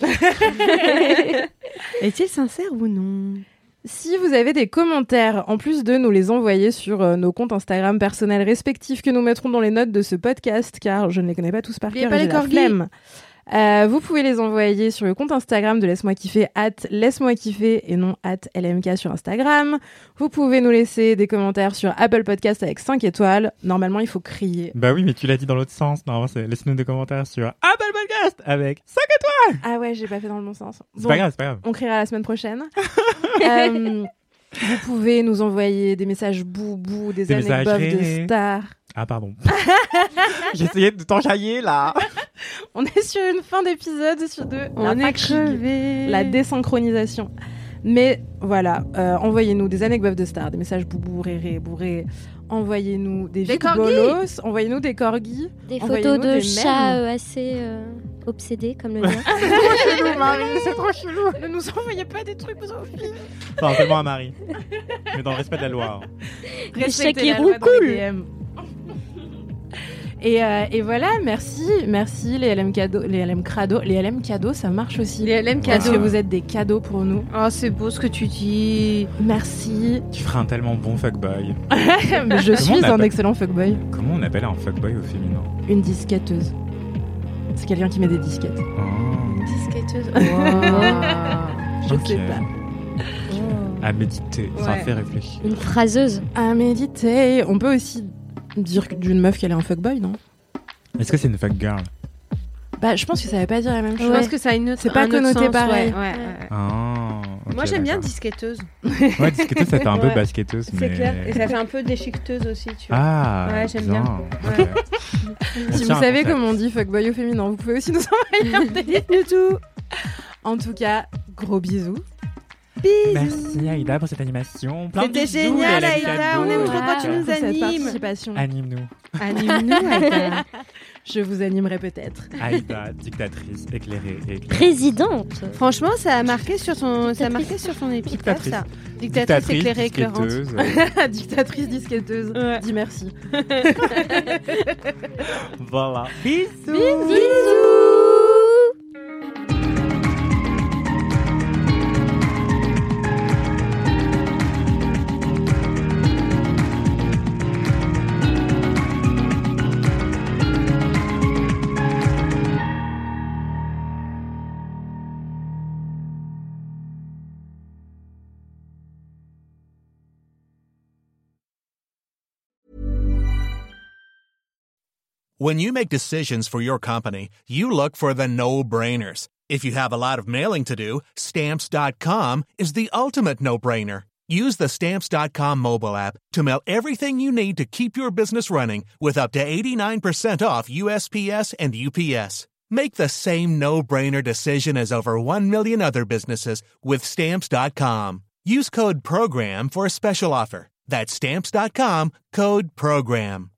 Speaker 7: Est-il sincère ou non?
Speaker 2: Si vous avez des commentaires, en plus de nous les envoyer sur euh, nos comptes Instagram personnels respectifs que nous mettrons dans les notes de ce podcast, car je ne les connais pas tous par
Speaker 7: N'oubliez
Speaker 2: cœur
Speaker 7: pas
Speaker 2: et j'ai
Speaker 7: les
Speaker 2: la
Speaker 7: corgis.
Speaker 2: flemme. Euh, vous pouvez les envoyer sur le compte Instagram de Laisse-moi kiffer, at Laisse-moi kiffer et non at L M K sur Instagram. Vous pouvez nous laisser des commentaires sur Apple Podcast avec cinq étoiles. Normalement, il faut crier.
Speaker 6: Bah oui, mais tu l'as dit dans l'autre sens. Normalement, c'est laissez-nous des commentaires sur Apple Podcast avec cinq étoiles.
Speaker 2: Ah ouais, j'ai pas fait dans le bon sens.
Speaker 6: C'est
Speaker 2: Bon,
Speaker 6: pas grave, c'est pas grave.
Speaker 2: on criera la semaine prochaine. euh, vous pouvez nous envoyer des messages boubou, des,
Speaker 6: Des messages
Speaker 2: anecdotes de
Speaker 6: rérés.
Speaker 2: stars.
Speaker 6: Ah, pardon. J'ai essayé de t'enjailler, là.
Speaker 2: On est sur une fin d'épisode sur de
Speaker 7: On
Speaker 2: la
Speaker 7: est
Speaker 2: fatigue,
Speaker 7: crevé.
Speaker 2: la désynchronisation. Mais voilà, euh, envoyez-nous des anecdotes de stars, des messages boubou, réré, bourré. Envoyez-nous des,
Speaker 7: Des
Speaker 2: vides
Speaker 7: corgis.
Speaker 2: bolos. Envoyez-nous des corgis.
Speaker 8: Des
Speaker 2: Envoyez-nous
Speaker 8: photos de
Speaker 2: des
Speaker 8: chats
Speaker 2: mèmes.
Speaker 8: euh, assez euh, obsédés, comme le mien.
Speaker 2: C'est trop chelou, Marie, c'est trop chelou. Ne nous envoyez pas des trucs zoophiliques.
Speaker 6: Enfin, seulement à Marie. Mais dans le respect de la loi. hein.
Speaker 8: Des chats
Speaker 2: Respectez
Speaker 8: qui
Speaker 2: la loi dans
Speaker 8: roucoulent.
Speaker 2: les D M. Et, euh, et voilà, merci, merci les L M cadeaux, les L M crado, les L M cadeaux, ça marche aussi.
Speaker 7: Les L M
Speaker 2: Parce
Speaker 7: cadeaux.
Speaker 2: que vous êtes des cadeaux pour nous.
Speaker 7: Oh, c'est beau ce que tu dis.
Speaker 2: Merci.
Speaker 6: Tu feras un tellement bon fuckboy.
Speaker 2: Mais je
Speaker 6: Comment
Speaker 2: suis
Speaker 6: on
Speaker 2: un
Speaker 6: appelle-
Speaker 2: excellent fuckboy.
Speaker 6: Comment on appelle un fuckboy au féminin?
Speaker 2: Une disquetteuse. C'est quelqu'un qui met des disquettes.
Speaker 6: Oh.
Speaker 7: Disquetteuse.
Speaker 2: Je
Speaker 6: Ok.
Speaker 2: sais pas.
Speaker 6: À méditer, ça
Speaker 7: Ouais.
Speaker 6: fait réfléchir.
Speaker 8: Une phraseuse.
Speaker 2: À méditer. On peut aussi dire d'une meuf qu'elle est un fuckboy, non?
Speaker 6: Est-ce que c'est une fuck girl?
Speaker 2: Bah, je pense que ça veut pas dire la même
Speaker 7: Je
Speaker 2: chose.
Speaker 7: pense que ça a une autre,
Speaker 2: C'est pas
Speaker 7: un autre
Speaker 2: connoté
Speaker 7: sens,
Speaker 2: pareil.
Speaker 7: Ouais, ouais, ouais.
Speaker 6: Ah, ok,
Speaker 7: Moi j'aime bien
Speaker 6: d'accord.
Speaker 7: disquetteuse.
Speaker 6: Ouais, disquetteuse, ça fait un peu
Speaker 7: Ouais.
Speaker 6: basketteuse.
Speaker 7: C'est
Speaker 6: mais...
Speaker 7: clair. Et ça fait un peu déchiqueteuse aussi, tu vois.
Speaker 6: Ah,
Speaker 7: Ouais, j'aime bien.
Speaker 6: Ok.
Speaker 7: Ouais.
Speaker 6: On
Speaker 2: Si
Speaker 6: tient
Speaker 2: vous
Speaker 6: un
Speaker 2: savez
Speaker 6: concept.
Speaker 2: comment on dit fuckboy au féminin, vous pouvez aussi nous envoyer un délire du tout. En tout cas, gros bisous.
Speaker 6: Merci Aïda pour cette animation. Plein de
Speaker 7: C'était
Speaker 6: bisous,
Speaker 7: génial,
Speaker 6: les
Speaker 7: Aïda,
Speaker 6: cadeaux.
Speaker 7: on aime trop
Speaker 2: Voilà,
Speaker 7: quand tu nous
Speaker 2: pour cette
Speaker 7: animes.
Speaker 2: participation.
Speaker 6: Anime-nous.
Speaker 7: Anime-nous, Aïda.
Speaker 2: Je vous animerai peut-être.
Speaker 6: Aïda, dictatrice, éclairée, éclairée.
Speaker 8: Présidente.
Speaker 7: Franchement, ça a marqué sur son, ça a marqué sur son épitaphe,
Speaker 6: Dictatrice.
Speaker 7: ça. Dictatrice éclairée, éclairante.
Speaker 6: disquetteuse.
Speaker 2: Dictatrice disquetteuse.
Speaker 7: Ouais.
Speaker 2: Dis merci.
Speaker 6: Voilà. Bisous.
Speaker 12: When you make decisions for your company, you look for the no-brainers. If you have a lot of mailing to do, Stamps dot com is the ultimate no-brainer. Use the Stamps dot com mobile app to mail everything you need to keep your business running with up to eighty-nine percent off U S P S and U P S. Make the same no-brainer decision as over one million other businesses with Stamps dot com. Use code PROGRAM for a special offer. That's Stamps dot com, code PROGRAM.